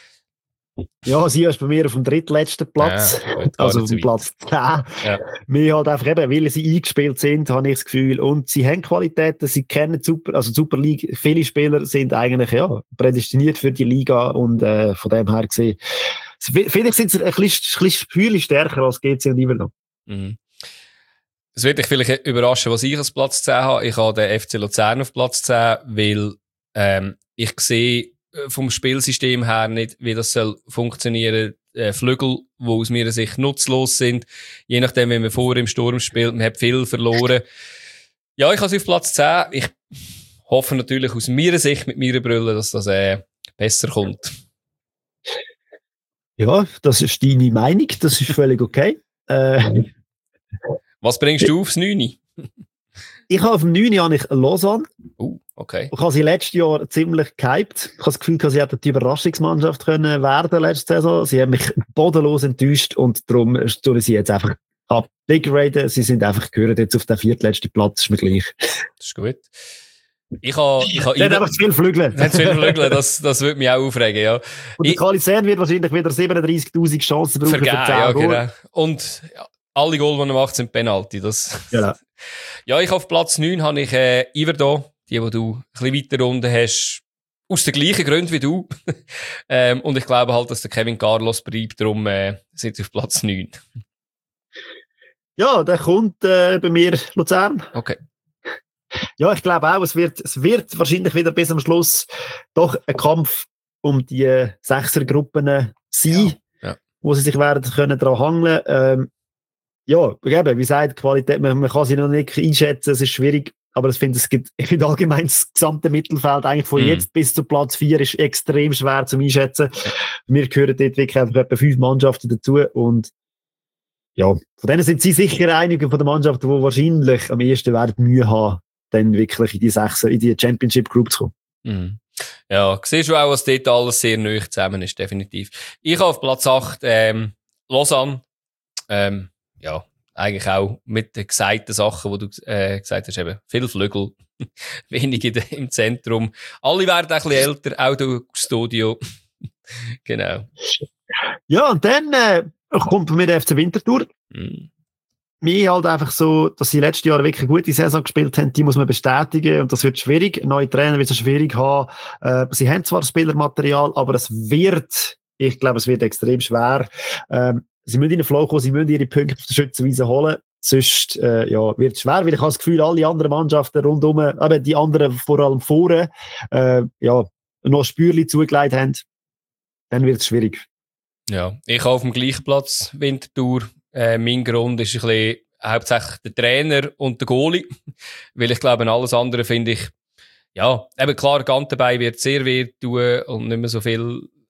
Ja, sie ist bei mir auf dem drittletzten Platz.
Ja, gut, gar
also
nicht
auf
so
dem
weit.
Platz zehn.
Ja.
Wir halt einfach eben, weil sie eingespielt sind, habe ich das Gefühl. Und sie haben Qualitäten, sie kennen super, also die Super League. Viele Spieler sind eigentlich, ja, prädestiniert für die Liga und, äh, von dem her gesehen. Vielleicht sind sie ein bisschen, ein bisschen stärker als G C und Iverdon.
Mhm. Es wird dich vielleicht überraschen, was ich als Platz zehn habe. Ich habe den F C Luzern auf Platz zehn, weil ähm, ich sehe äh, vom Spielsystem her nicht, wie das soll funktionieren. Äh, Flügel, die aus meiner Sicht nutzlos sind. Je nachdem, wenn man vor im Sturm spielt, man hat viel verloren. Ja, ich habe sie auf Platz zehn. Ich hoffe natürlich aus meiner Sicht, mit meiner Brille, dass das äh, besser kommt.
Ja, das ist deine Meinung, das ist völlig okay. Äh,
Was bringst du aufs neun?
ich habe auf dem neun habe ich Lausanne.
Uh, okay.
Ich habe sie letztes Jahr ziemlich gehypt. Ich habe das Gefühl, sie hätten die Überraschungsmannschaft können werden letzte Saison. Sie haben mich bodenlos enttäuscht und darum tun sie jetzt einfach abdegraden. Sie sind einfach, gehören jetzt auf den viertletzten Platz, ist mir gleich.
Das ist gut. Ich habe, ich habe,
Sie haben einfach zu viel Flügel.
Hat viel Flügel, das, das würde mich auch aufregen, ja.
Und der
Ich-
Kalisern wird wahrscheinlich wieder siebenunddreißigtausend Chancen brauchen
Vergeben,
für zehn
ja,
Goal.
genau. Und ja, alle Goal, die er macht, sind Penalty. Das,
Genau.
ja, ich auf Platz neun habe ich äh, Iverdon, die, die du ein bisschen weiter unten hast, aus den gleichen Gründen wie du. ähm, und ich glaube halt, dass der Kevin Carlos bleibt, darum äh, sind sie auf Platz neun.
Ja, der kommt äh, bei mir Luzern.
Okay.
Ja, ich glaube auch, es wird, es wird wahrscheinlich wieder bis am Schluss doch ein Kampf um die äh, Sechsergruppen sein,
Ja, ja.
wo sie sich werden können daran hangeln. Ähm, ja, eben, wie gesagt, Qualität, man, man kann sie noch nicht einschätzen, es ist schwierig, aber ich finde, es gibt, ich finde allgemein das gesamte Mittelfeld eigentlich von
Mhm.
jetzt bis zu Platz vier ist extrem schwer zu einschätzen. Wir gehören dort wirklich einfach etwa fünf Mannschaften dazu und ja, von denen sind sie sicher einige von den Mannschaften, die wahrscheinlich am ehesten werden Mühe haben, dann wirklich in die Sechser, in die Championship Group zu kommen.
Mhm. Ja, siehst du auch, dass dort alles sehr neu zusammen ist, definitiv. Ich habe auf Platz acht ähm, Lausanne. Ähm, ja, eigentlich auch mit den gesagten Sachen, die du äh, gesagt hast, eben viel Flügel, wenig in de, im Zentrum. Alle werden ein bisschen älter, auch du Studio. Genau.
Ja, und dann äh, kommt bei mir der F C Winterthur.
Mhm.
Mir halt einfach so, dass sie letztes Jahr wirklich eine gute Saison gespielt haben, die muss man bestätigen und das wird schwierig. Neue Trainer wird es schwierig haben. Äh, sie haben zwar Spielermaterial, aber es wird, ich glaube, es wird extrem schwer. Ähm, sie müssen in den Flow kommen, sie müssen ihre Punkte auf der Schützenwiese holen. Sonst äh, ja, wird es schwer, weil ich habe das Gefühl, alle anderen Mannschaften rundum, aber die anderen vor allem vorne, äh, ja, noch ein Spürchen zugelegt haben. Dann wird es schwierig.
Ja, ich habe auf dem gleichen Platz Winterthur. Äh, mein Grund ist ein bisschen hauptsächlich der Trainer und der Goalie. Weil ich glaube, alles andere finde ich, ja, eben klar, Gantenbein wird sehr weh tun und nicht mehr so viel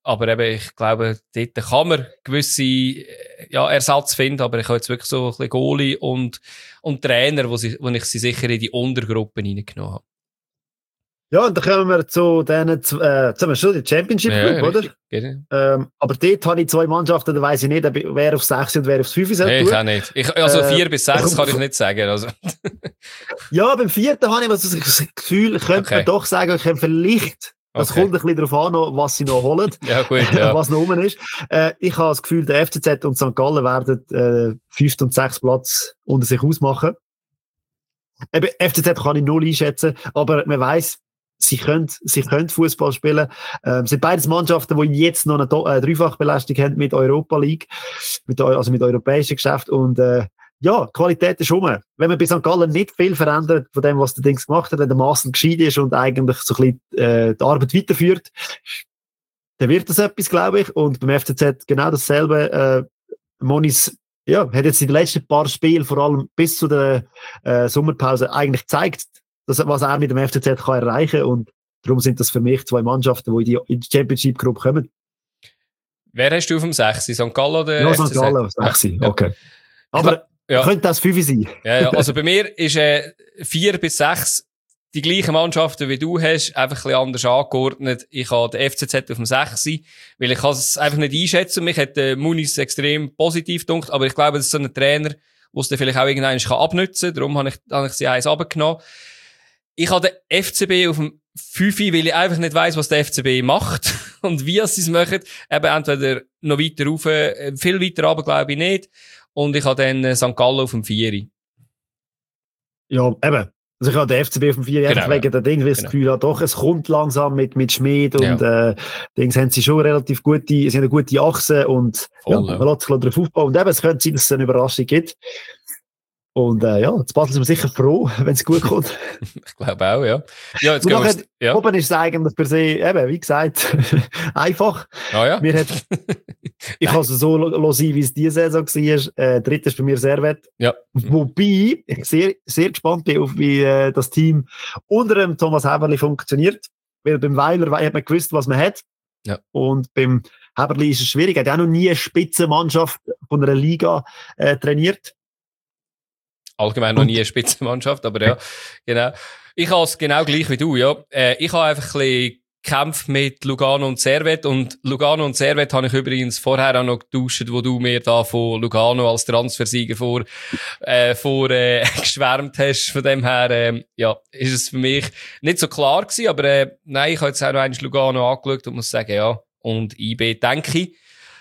aber eben, ich glaube, dort kann man gewisse, ja, Ersatz finden, aber ich habe jetzt wirklich so ein bisschen Goalie und, und Trainer, wo, sie, wo ich sie sicher in die Untergruppen reingenommen habe.
Ja, und dann kommen wir zu denen, z- äh, jetzt haben wir schon die Championship
Ja,
Group, oder?
richtig, genau.
Ähm, aber dort habe ich zwei Mannschaften, da weiss ich nicht, ob ich- wer auf sechs und wer aufs fünf soll
Nee, ich
tun.
auch nicht. Ich, also
Äh,
vier bis sechs kann ich nicht sagen. Also.
Ja, beim vierten habe ich das Gefühl, könnte
Okay.
man doch sagen, ich kann vielleicht, das
Okay.
kommt ein bisschen darauf an, noch, was sie noch holen,
Ja, gut, ja.
was noch rum ist. Äh, ich habe das Gefühl, der F C Z und Sankt Gallen werden äh, fünften und sechsten Platz unter sich ausmachen. Eben, F C Z kann ich null einschätzen, aber man weiss, sie können, sie können Fußball spielen. Ähm, sind beides Mannschaften, die jetzt noch eine Do- äh, Dreifachbelastung haben mit Europa League, mit, eu- also mit europäischen Geschäft und äh, ja, Qualität ist rum. Wenn man bei Sankt Gallen nicht viel verändert von dem, was der Dings gemacht hat, wenn der Maassen gescheit ist und eigentlich so ein bisschen äh, die Arbeit weiterführt, dann wird das etwas, glaube ich. Und beim F C Z genau dasselbe. Äh, Monis ja, hat jetzt in den letzten paar Spielen, vor allem bis zu der äh, Sommerpause, eigentlich gezeigt, dass, was er mit dem F C Z kann erreichen kann. Und darum sind das für mich zwei Mannschaften, die in die, in die Championship Group kommen.
Wer hast du auf dem sechs? Sankt Gallen oder
Ja,
F C Z?
Sankt Gallen, sechs.
Ja.
Okay. Aber
Ja.
könnte das fünf sein?
Ja, ja. Also bei mir ist äh, vier bis sechs die gleichen Mannschaften wie du hast, einfach ein bisschen anders angeordnet. Ich habe den F C Z auf dem sechs, weil ich kann es einfach nicht einschätzen. Mich hat äh, Muniz extrem positiv gedacht, aber ich glaube, das ist so ein Trainer, der es dann vielleicht auch irgendwann kann abnutzen kann. Darum habe ich, habe ich sie eins runtergenommen. Ich habe den F C B auf dem fünf, weil ich einfach nicht weiss, was der F C B macht und wie sie es machen. Eben entweder noch weiter rauf, äh, viel weiter runter glaube ich nicht. Und ich habe dann äh, Sankt Gallen auf dem vier.
Ja, eben. Also ich habe den F C B auf dem vier,
Genau,
einfach wegen
ja.
der Ding, weil ich
Genau.
das Gefühl habe, doch, es kommt langsam mit, mit Schmid und
Ja.
äh, Dings haben sie schon relativ gute, sie haben eine gute Achse und
Voll,
ja,
ja.
man lässt sich darauf aufbauen. Und eben, es könnte sein, dass es eine Überraschung gibt. Und äh, ja, jetzt Basel sind wir sicher froh, wenn es gut kommt.
Ich glaube auch, ja. Ja, jetzt
Und
gehen wir...
nachher,
Ja.
oben ist es eigentlich per se, eben, wie gesagt, einfach.
Ah ja.
Mir hat, ich kann es so lo- sein, wie es diese Saison war. Äh, dritter ist bei mir Servet.
Ja.
Wobei ich sehr, sehr gespannt bin, auf wie äh, das Team unter dem Thomas Heberli funktioniert. Weil beim Weiler we- hat man gewusst, was man hat.
Ja.
Und beim Heberli ist es schwierig. Er hat auch noch nie eine Spitzenmannschaft von einer Liga äh, trainiert.
Allgemein noch nie eine Spitzenmannschaft, aber ja, genau. Ich habe es genau gleich wie du, ja. Äh, ich habe einfach ein bisschen gekämpft mit Lugano und Servet und Lugano und Servet habe ich übrigens vorher auch noch getauscht, wo du mir da von Lugano als Transfersieger vor, äh, vor äh, geschwärmt hast. Von dem her, äh, ja, ist es für mich nicht so klar gewesen, aber äh, nein, ich habe jetzt auch noch einmal Lugano angeschaut und muss sagen, ja, und I B, denke ich,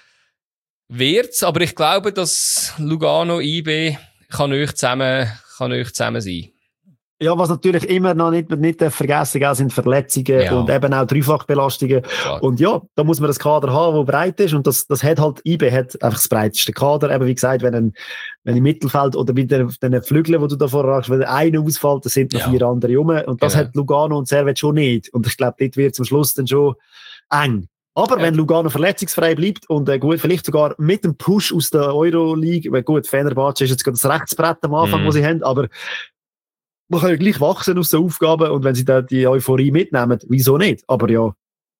wird's, aber ich glaube, dass Lugano, I B kann euch zusammen, kann euch zusammen sein.
Ja, was natürlich immer noch nicht, nicht vergessen darf, sind Verletzungen
Ja.
und eben auch Dreifachbelastungen.
Klar.
Und ja, da muss man das Kader haben, das breit ist. Und das, das hat halt, I B hat einfach das breiteste Kader. Eben wie gesagt, wenn, ein, wenn im Mittelfeld oder bei den, den Flügeln, die du da vorher hast, wenn einer ausfällt, dann sind noch
Ja.
vier andere rum. Und das
Genau.
hat Lugano und Servet schon nicht. Und ich glaube, dort wird zum Schluss dann schon eng. Aber
Ja.
wenn Lugano verletzungsfrei bleibt und äh, gut, vielleicht sogar mit dem Push aus der Euroleague, weil gut, Fenerbahce ist jetzt gerade das Rechtsbrett am Anfang,
Mhm.
wo sie haben, aber man kann ja gleich wachsen aus den Aufgaben und wenn sie da die Euphorie mitnehmen, wieso nicht? Aber ja,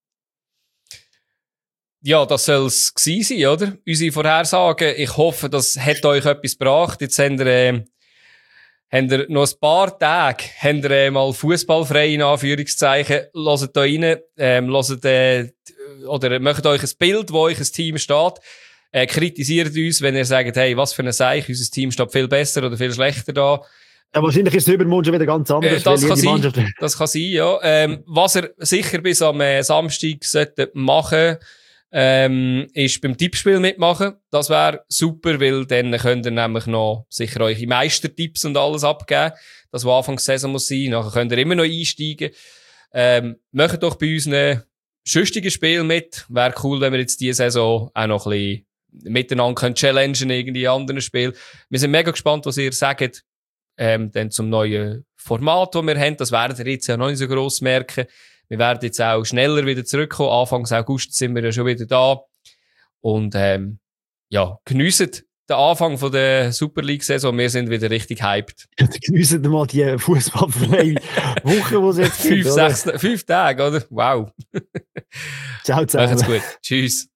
Ja, das soll es gewesen sein, oder? Unsere Vorhersagen. Ich hoffe, das hat euch etwas gebracht. Jetzt habt ihr, äh, habt ihr noch ein paar Tage, habt ihr äh, mal fußballfrei in Anführungszeichen. Hört da rein, ähm, hört, äh, oder macht euch ein Bild, wo euch ein Team steht. Äh, kritisiert uns, wenn ihr sagt, hey, was für ein Seich, unser Team steht viel besser oder viel schlechter da.
ja wahrscheinlich ist es übermorgen schon wieder ganz anders.
Äh, das
weil
kann
jede
sein.
Mannschaft-
Das kann sein, ja. Ähm, was er sicher bis am äh, Samstag sollte machen, ähm, ist beim Tippspiel mitmachen. Das wäre super, weil dann könnt ihr nämlich noch sicher eure Meistertipps und alles abgeben. Das, was Anfang der Saison muss sein. Nachher könnt ihr immer noch einsteigen. Ähm, macht doch bei uns ein schüchtiges Spiel mit. Wäre cool, wenn wir jetzt diese Saison auch noch ein bisschen miteinander können challengen, irgendwie in anderen Spielen. Wir sind mega gespannt, was ihr sagt. Ähm, dann zum neuen Format, das wir haben. Das werdet ihr jetzt ja noch nicht so gross merken. Wir werden jetzt auch schneller wieder zurückkommen. Anfang August sind wir ja schon wieder da. Und ähm, ja, geniessen der Anfang von der Super League-Saison. Wir sind wieder richtig hyped.
Ja, geniessen mal die fußballfreie Woche, die es jetzt
fünf,
gibt.
Sechs, fünf Tage, oder? Wow.
Ciao zusammen.
Macht's gut. Tschüss.